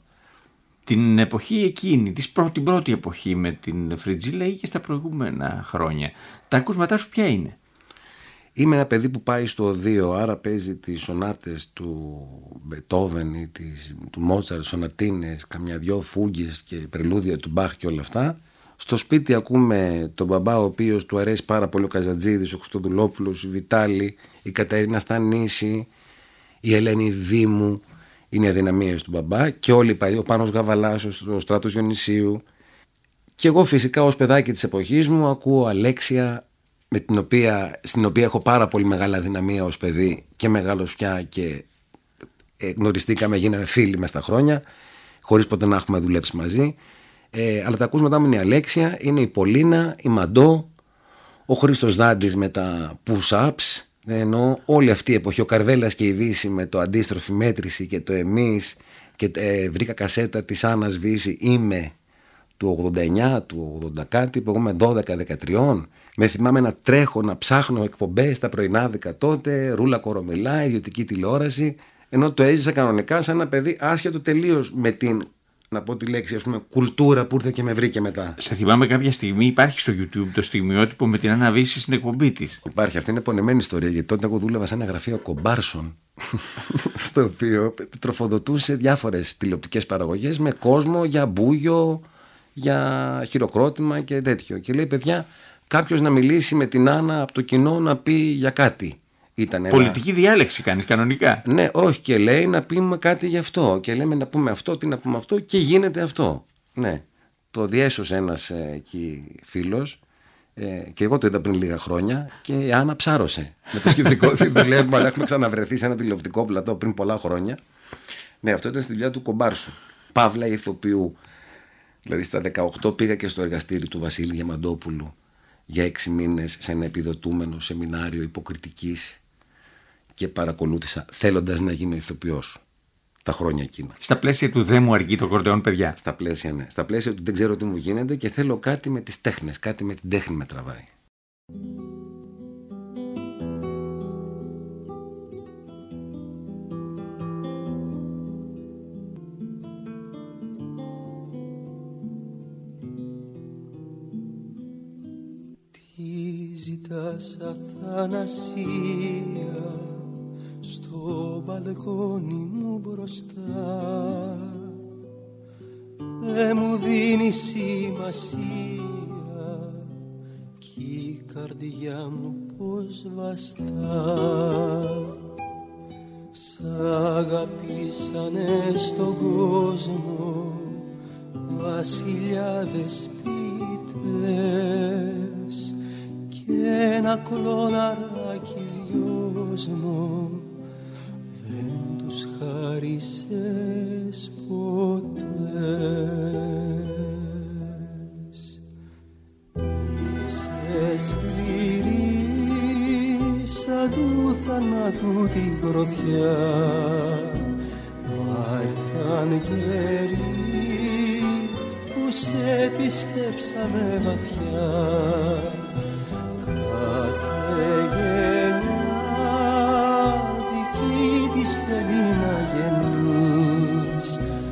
Την εποχή εκείνη, την πρώτη εποχή με την Φριτζίλα ή και στα προηγούμενα χρόνια, τα ακούσματά σου ποια είναι? Είμαι ένα παιδί που πάει στο δύο, άρα παίζει τις σονάτες του Μπετόβεν ή της, του Μότσαρτ, σονατίνες, καμιά δυο φούγγες και πρελούδια του Μπαχ και όλα αυτά. Στο σπίτι ακούμε τον μπαμπά, ο οποίος του αρέσει πάρα πολύ ο Καζατζίδης, ο Χριστοδουλόπουλος, η Βιτάλη, η Κατερίνα Στανίση, η Ελένη Δήμου, είναι οι αδυναμίες του μπαμπά, και όλοι οι παλιοί, ο Πάνος Γαβαλάς, ο Στράτος Διονυσίου. Και εγώ φυσικά ως παιδάκι της εποχής μου ακούω Αλέξια, με την οποία, στην οποία έχω πάρα πολύ μεγάλη αδυναμία ως παιδί και μεγάλος πια, και γνωριστήκαμε, γίναμε φίλοι μες στα χρόνια, χωρίς ποτέ να έχουμε δουλέψει μαζί. Ε, αλλά τα ακούσματά μου είναι η Αλέξια, είναι η Πολίνα, η Μαντό, ο Χρήστος Δάντης με τα push-ups, ενώ όλη αυτή η εποχή, ο Καρβέλας και η Βύση με το αντίστροφη μέτρηση και το εμείς, και ε, βρήκα κασέτα της Άννας Βύση, είμαι του ογδόντα εννιά, του ογδόντα κάτι, που εγώ είμαι δώδεκα δεκατρία. Με θυμάμαι να τρέχω, να ψάχνω εκπομπές στα πρωινάδικα τότε, Ρούλα Κορομιλά, ιδιωτική τηλεόραση, ενώ το έζησα κανονικά σαν ένα παιδί άσχετο τελείως με την, να πω τη λέξη, ας πούμε, κουλτούρα που ήρθε και με βρήκε μετά. Σε θυμάμαι κάποια στιγμή, υπάρχει στο YouTube το στιγμιότυπο με την Άννα Βύση στην εκπομπή της. Υπάρχει, αυτή είναι πονεμένη ιστορία, γιατί τότε εγώ δούλευα σε ένα γραφείο κομπάρσων, στο οποίο τροφοδοτούσε διάφορες τηλεοπτικές παραγωγές με κόσμο για μπούγιο, για χειροκρότημα και τέτοιο. Και λέει, παιδιά, κάποιος να μιλήσει με την Άννα από το κοινό να πει για κάτι. Ήταν πολιτική ένα... διάλεξη κάνεις κανονικά? Ναι, όχι, και λέει να πούμε κάτι γι' αυτό. Και λέμε να πούμε αυτό, τι να πούμε αυτό, και γίνεται αυτό. Ναι, το διέσωσε ένας ε, εκεί φίλος, ε, και εγώ το είδα πριν λίγα χρόνια, και η Άννα ψάρωσε. Με το σκεπτικό ότι δουλεύουμε, αλλά έχουμε ξαναβρεθεί σε ένα τηλεοπτικό πλατό πριν πολλά χρόνια. Ναι, αυτό ήταν στη δουλειά του κομπάρσου. Παύλα ηθοποιού. Δηλαδή στα δεκαοκτώ πήγα και στο εργαστήρι του Βασίλη Διαμαντόπουλου για έξι μήνες σε ένα επιδοτούμενο σεμινάριο υποκριτικής και παρακολούθησα θέλοντας να γίνω ηθοποιός τα χρόνια εκείνα. Στα πλαίσια του «Δεν μου αργεί το κορδεόν, παιδιά». Στα πλαίσια, ναι. Στα πλαίσια του «Δεν ξέρω τι μου γίνεται» και θέλω κάτι με τις τέχνες, κάτι με την τέχνη με τραβάει. Τι ζητάς αθανασία στο μπαλκόνι μου μπροστά, δε μου δίνει σημασία κι η καρδιά μου πως βαστά. Σ' αγαπήσανε στον κόσμο βασιλιάδες ποιητές και ένα κλωναράκι δυόσμο δεν τους χάρισες ποτέ. Είσαι σκληρή σαν του θανάτου την γροθιά, μα ήρθαν καιροί που σε πιστέψαμε βαθιά. Κάθε γενιά δική της θέλει να γεννείς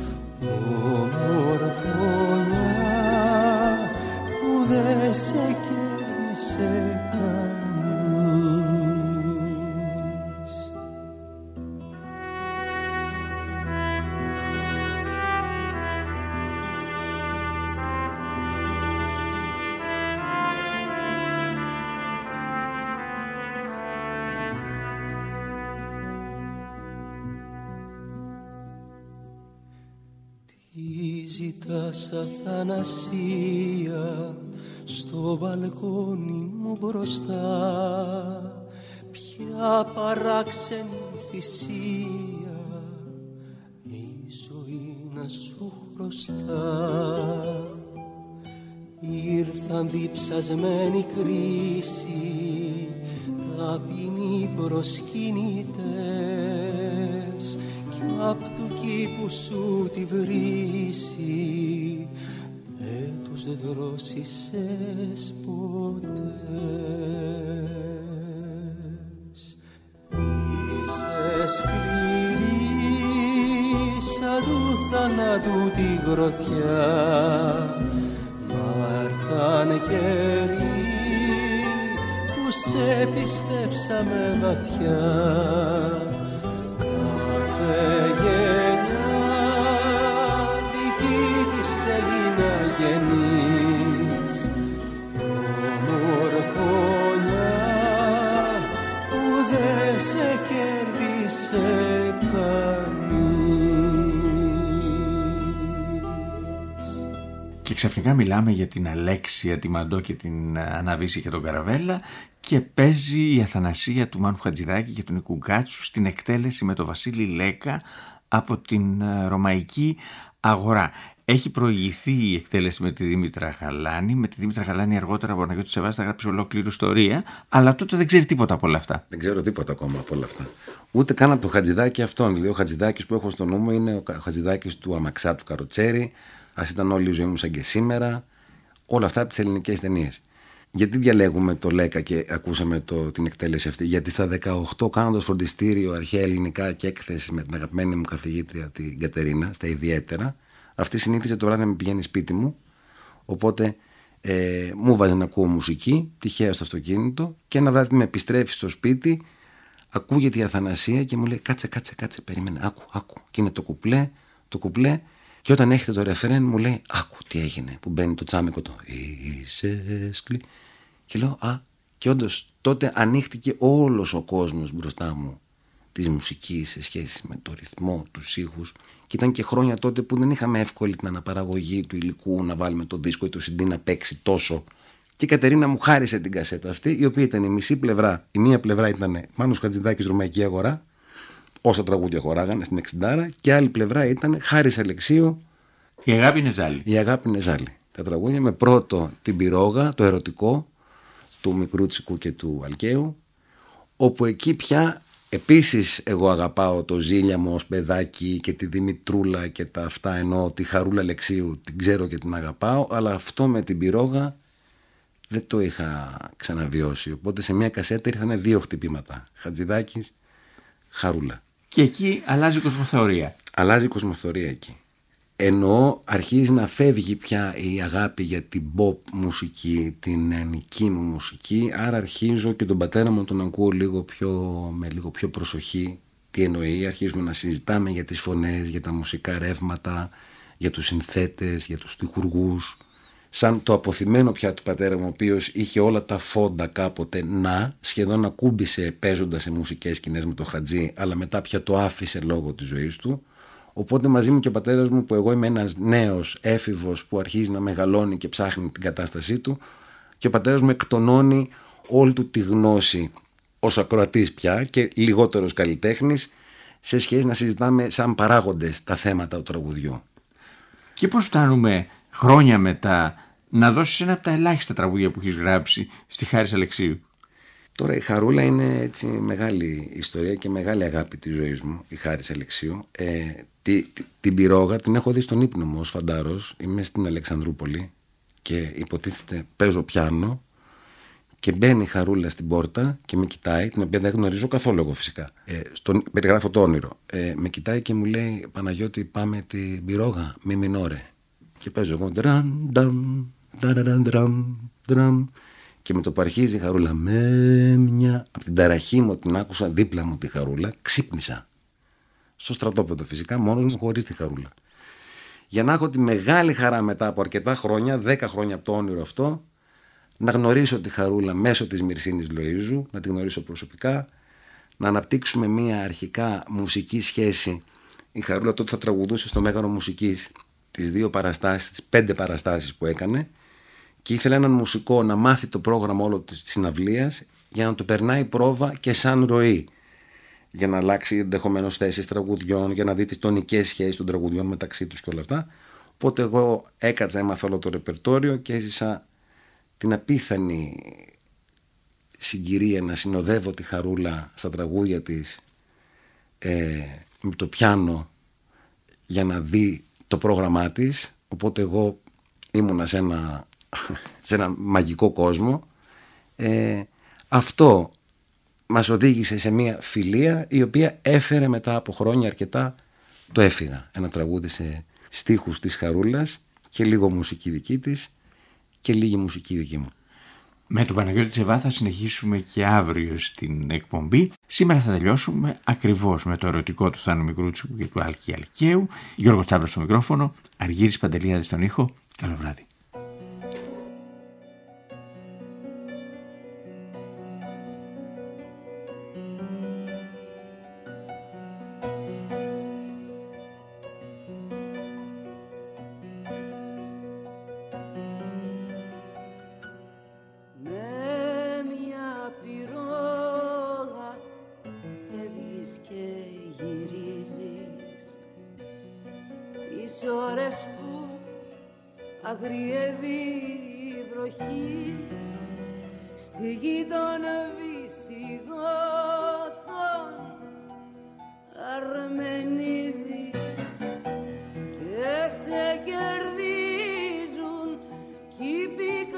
ομορφωνιά που δε σε κέρδισε κανείς. Τι ζητάς αθανασία στο μπαλκόνι μου μπροστά, ποια παράξενη θυσία η ζωή να σου χρωστά. Ήρθαν διψασμένη κρίση, ταπεινοί προσκυνητές κι απ' του κήπου σου τη βρύση δε τους δρόσισες ποτέ. Είσαι σκληρή σαν του θανάτου τη γροθιά, μα έρθαν καιροί που σε πιστέψαμε βαθιά. Κάθε γενιά δική της θέλει να γεννείς ομορφωνιά που δε σε κέρδισε κανείς. Και ξαφνικά μιλάμε για την Αλέξια, τη Μαντώ και την Αναβίση και τον Καραβέλα και παίζει η Αθανασία του Μάνου Χατζηδάκη και του Νίκου Γκάτσου στην εκτέλεση με τον Βασίλη Λέκα από την Ρωμαϊκή Αγορά. Έχει προηγηθεί η εκτέλεση με τη Δήμητρα Γαλάνη. Με τη Δήμητρα Γαλάνη αργότερα ο Παναγιώτης Σεβάς θα γράψει ολόκληρη ιστορία, αλλά τότε δεν ξέρει τίποτα από όλα αυτά. Δεν ξέρω τίποτα ακόμα από όλα αυτά. Ούτε καν από το Χατζηδάκη αυτόν. Δηλαδή, ο Χατζηδάκης που έχω στο νου μου είναι ο Χατζηδάκης του Αμαξά του Καροτσέρη, Ας ήταν όλη η ζωή μου σαν και σήμερα. Όλα αυτά από τις ελληνικές ταινίες. Γιατί διαλέγουμε το Λέκα και ακούσαμε το, την εκτέλεση αυτή? Γιατί στα δεκαοκτώ, κάνοντας φροντιστήριο αρχαία ελληνικά και έκθεση με την αγαπημένη μου καθηγήτρια την Κατερίνα, στα ιδιαίτερα, αυτή συνήθιζε το βράδυ να με πηγαίνει σπίτι μου. Οπότε ε, μου βάζει να ακούω μουσική, τυχαία στο αυτοκίνητο, και ένα βράδυ με επιστρέφει στο σπίτι, ακούγεται η Αθανασία και μου λέει: Κάτσε, κάτσε, κάτσε, περίμενε, άκου, άκου. Και είναι το κουπλέ, το κουπλέ. Και όταν έχετε το ρεφρέν μου λέει: Άκου τι έγινε, που μπαίνει το τσάμικο το είσαι σκλη. Και λέω: Α, και όντως τότε ανοίχτηκε όλος ο κόσμος μπροστά μου της μουσικής σε σχέση με το ρυθμό, τους ήχους. Και ήταν και χρόνια τότε που δεν είχαμε εύκολη την αναπαραγωγή του υλικού, να βάλουμε το δίσκο ή το σι ντι να παίξει τόσο. Και η Κατερίνα μου χάρισε την κασέτα αυτή, η οποία ήταν η μισή πλευρά. Η μία πλευρά ήταν Μάνος Χατζηδάκης, Ρωμαϊκή Αγορά. όσα τραγούδια χωράγανε στην εξήντα, και άλλη πλευρά ήταν Χάρης Αλεξίου, Η αγάπη είναι ζάλη. Η αγάπη είναι ζάλη. Τα τραγούδια με πρώτο την πυρόγα, το ερωτικό του Μικρού Τσικού και του Αλκαίου, όπου εκεί πια επίσης εγώ αγαπάω το Ζήλιαμο ως παιδάκι και τη Δημητρούλα και τα αυτά, ενώ τη Χαρούλα Αλεξίου την ξέρω και την αγαπάω, αλλά αυτό με την πυρόγα δεν το είχα ξαναβιώσει. Οπότε σε μια κασέτα ήρθαν δύο χτυπήματα. Χατζηδάκης, Χαρούλα. Και εκεί αλλάζει η κοσμοθεωρία. Αλλάζει η κοσμοθεωρία εκεί. Ενώ αρχίζει να φεύγει πια η αγάπη για την pop μουσική, την νεανική μου μουσική, άρα αρχίζω και τον πατέρα μου τον ακούω λίγο πιο, με λίγο πιο προσοχή. Τι εννοεί, αρχίζουμε να συζητάμε για τις φωνές, για τα μουσικά ρεύματα, για τους συνθέτες, για τους στιχουργούς. Σαν το αποθυμένο πια του πατέρα μου, ο οποίος είχε όλα τα φόντα κάποτε να, σχεδόν ακούμπησε παίζοντας σε μουσικές σκηνές με το Χατζή, αλλά μετά πια το άφησε λόγω της ζωής του. Οπότε μαζί μου και ο πατέρας μου, που εγώ είμαι ένας νέος έφηβος που αρχίζει να μεγαλώνει και ψάχνει την κατάστασή του, και ο πατέρας μου εκτονώνει όλη του τη γνώση ως ακροατής πια και λιγότερος καλλιτέχνης, σε σχέση να συζητάμε σαν παράγοντες τα θέματα του τραγουδιού. Και πώς φτάνουμε χρόνια μετά να δώσεις ένα από τα ελάχιστα τραγούδια που έχεις γράψει στη Χάρης Αλεξίου? Τώρα η Χαρούλα είναι έτσι μεγάλη ιστορία και μεγάλη αγάπη της ζωής μου, η Χάρης Αλεξίου. Ε, τη, τη, την πυρόγα την έχω δει στον ύπνο μου ως φαντάρος. Είμαι στην Αλεξανδρούπολη και υποτίθεται παίζω πιάνο και μπαίνει η Χαρούλα στην πόρτα και με κοιτάει, την οποία δεν γνωρίζω καθόλου εγώ φυσικά. Ε, στον, περιγράφω το όνειρο. Ε, με κοιτάει και μου λέει, Παναγιώτη, πάμε την πυρόγα, μη μινόρε. Και παίζω εγώ ντραν, νταμ, ντραν, ντραν, ντραν. Και με το που αρχίζει η Χαρούλα, με μια, από την ταραχή μου την άκουσα δίπλα μου τη Χαρούλα, ξύπνησα. Στο στρατόπεδο φυσικά, μόνος μου, χωρίς τη Χαρούλα. Για να έχω τη μεγάλη χαρά μετά από αρκετά χρόνια, δέκα χρόνια από το όνειρο αυτό, να γνωρίσω τη Χαρούλα μέσω της Μυρσίνης Λοΐζου, να τη γνωρίσω προσωπικά, να αναπτύξουμε μια αρχικά μουσική σχέση. Η Χαρούλα τότε θα τραγουδούσε στο Μέγαρο Μουσικής τις δύο παραστάσεις, τις πέντε παραστάσεις που έκανε, και ήθελε έναν μουσικό να μάθει το πρόγραμμα όλο της συναυλίας για να το περνάει πρόβα και σαν ροή, για να αλλάξει ενδεχομένως θέσεις τραγουδιών, για να δει τις τονικές σχέσεις των τραγουδιών μεταξύ τους και όλα αυτά. Οπότε εγώ έκατσα, έμαθα όλο το ρεπερτόριο και έζησα την απίθανη συγκυρία να συνοδεύω τη Χαρούλα στα τραγούδια της ε, με το πιάνο για να δει το πρόγραμμά της. Οπότε εγώ ήμουνα σε ένα, σε ένα μαγικό κόσμο. Ε, αυτό μας οδήγησε σε μια φιλία η οποία έφερε μετά από χρόνια αρκετά το Έφυγα. Ένα τραγούδι σε στίχους της Χαρούλας και λίγο μουσική δική της και λίγη μουσική δική μου. Με τον Παναγιώτη Τσεβά θα συνεχίσουμε και αύριο στην εκπομπή. Σήμερα θα τελειώσουμε ακριβώς με το ερωτικό του Θάνου Μικρούτσικου και του Άλκη Αλκαίου. Γιώργος Τσάμπρας στο μικρόφωνο, Αργύρης Παντελιάδης στον ήχο. Καλό βράδυ. Αγριεύει η βροχή στη γη των Βυσσυγότων, αρμενίζεις και σε κερδίζουν κι οι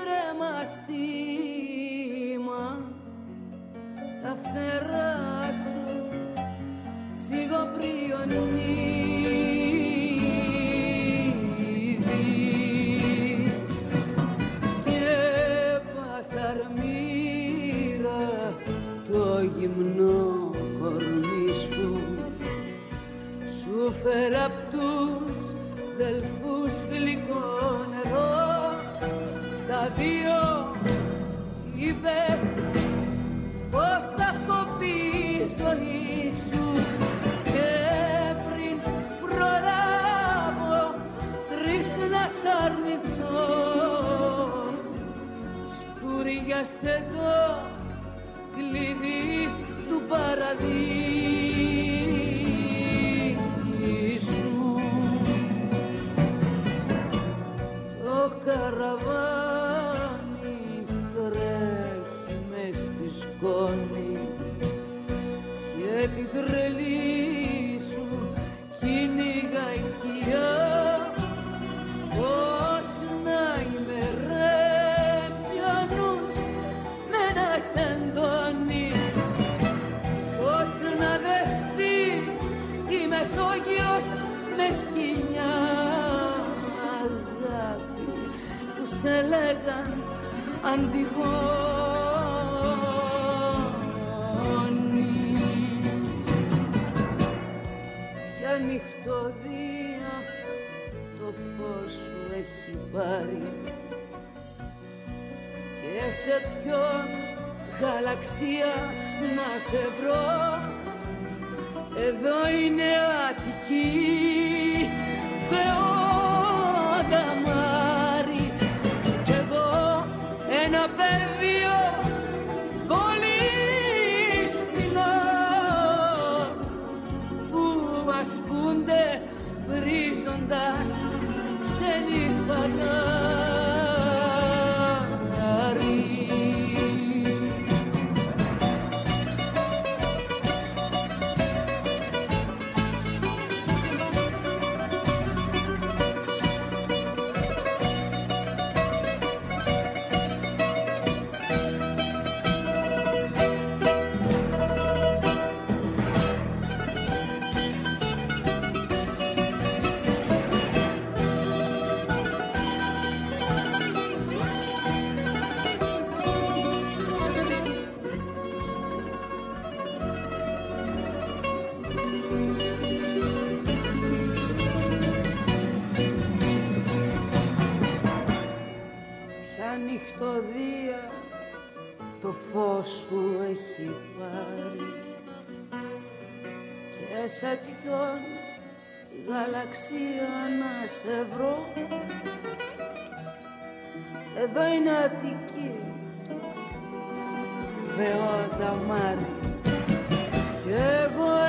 πικρεμαστήμα τα φτερά σου σιγοπριονίζεις. Γυμνό κορμί σου σου φέρα απ' τους δελφούς γλυκό νερό. Στα δύο είπες πως θα κοπεί η ζωή σου και πριν προλάβω τρεις να σ' αρνηθώ σκουριάσε το κλειδί του παραδείσου. με την τρελή σου κυνηγάει σκιά. Πώς να ημερέψει ο νους με ένα σεντόνι, πώς να δεχτεί η Μεσόγειος με σκηνιά. Αγάπη που σε λέγαν Αντιγόνη, για νυχτωδία το φως σου έχει πάρει και σε ποιον γαλαξία να σε βρω. Εδώ είναι Αττική, Θεόντα Μάρη, κι εδώ ένα πεδίο πολύ σπινό που ασκούνται βρίζοντας σε νυχτανάρι. Νυχτωδία το φως σου έχει πάρει και σε ποιον γαλαξία να σε βρω. Εδώ είναι Αττική, Θεόντα Μάρη, κι εγώ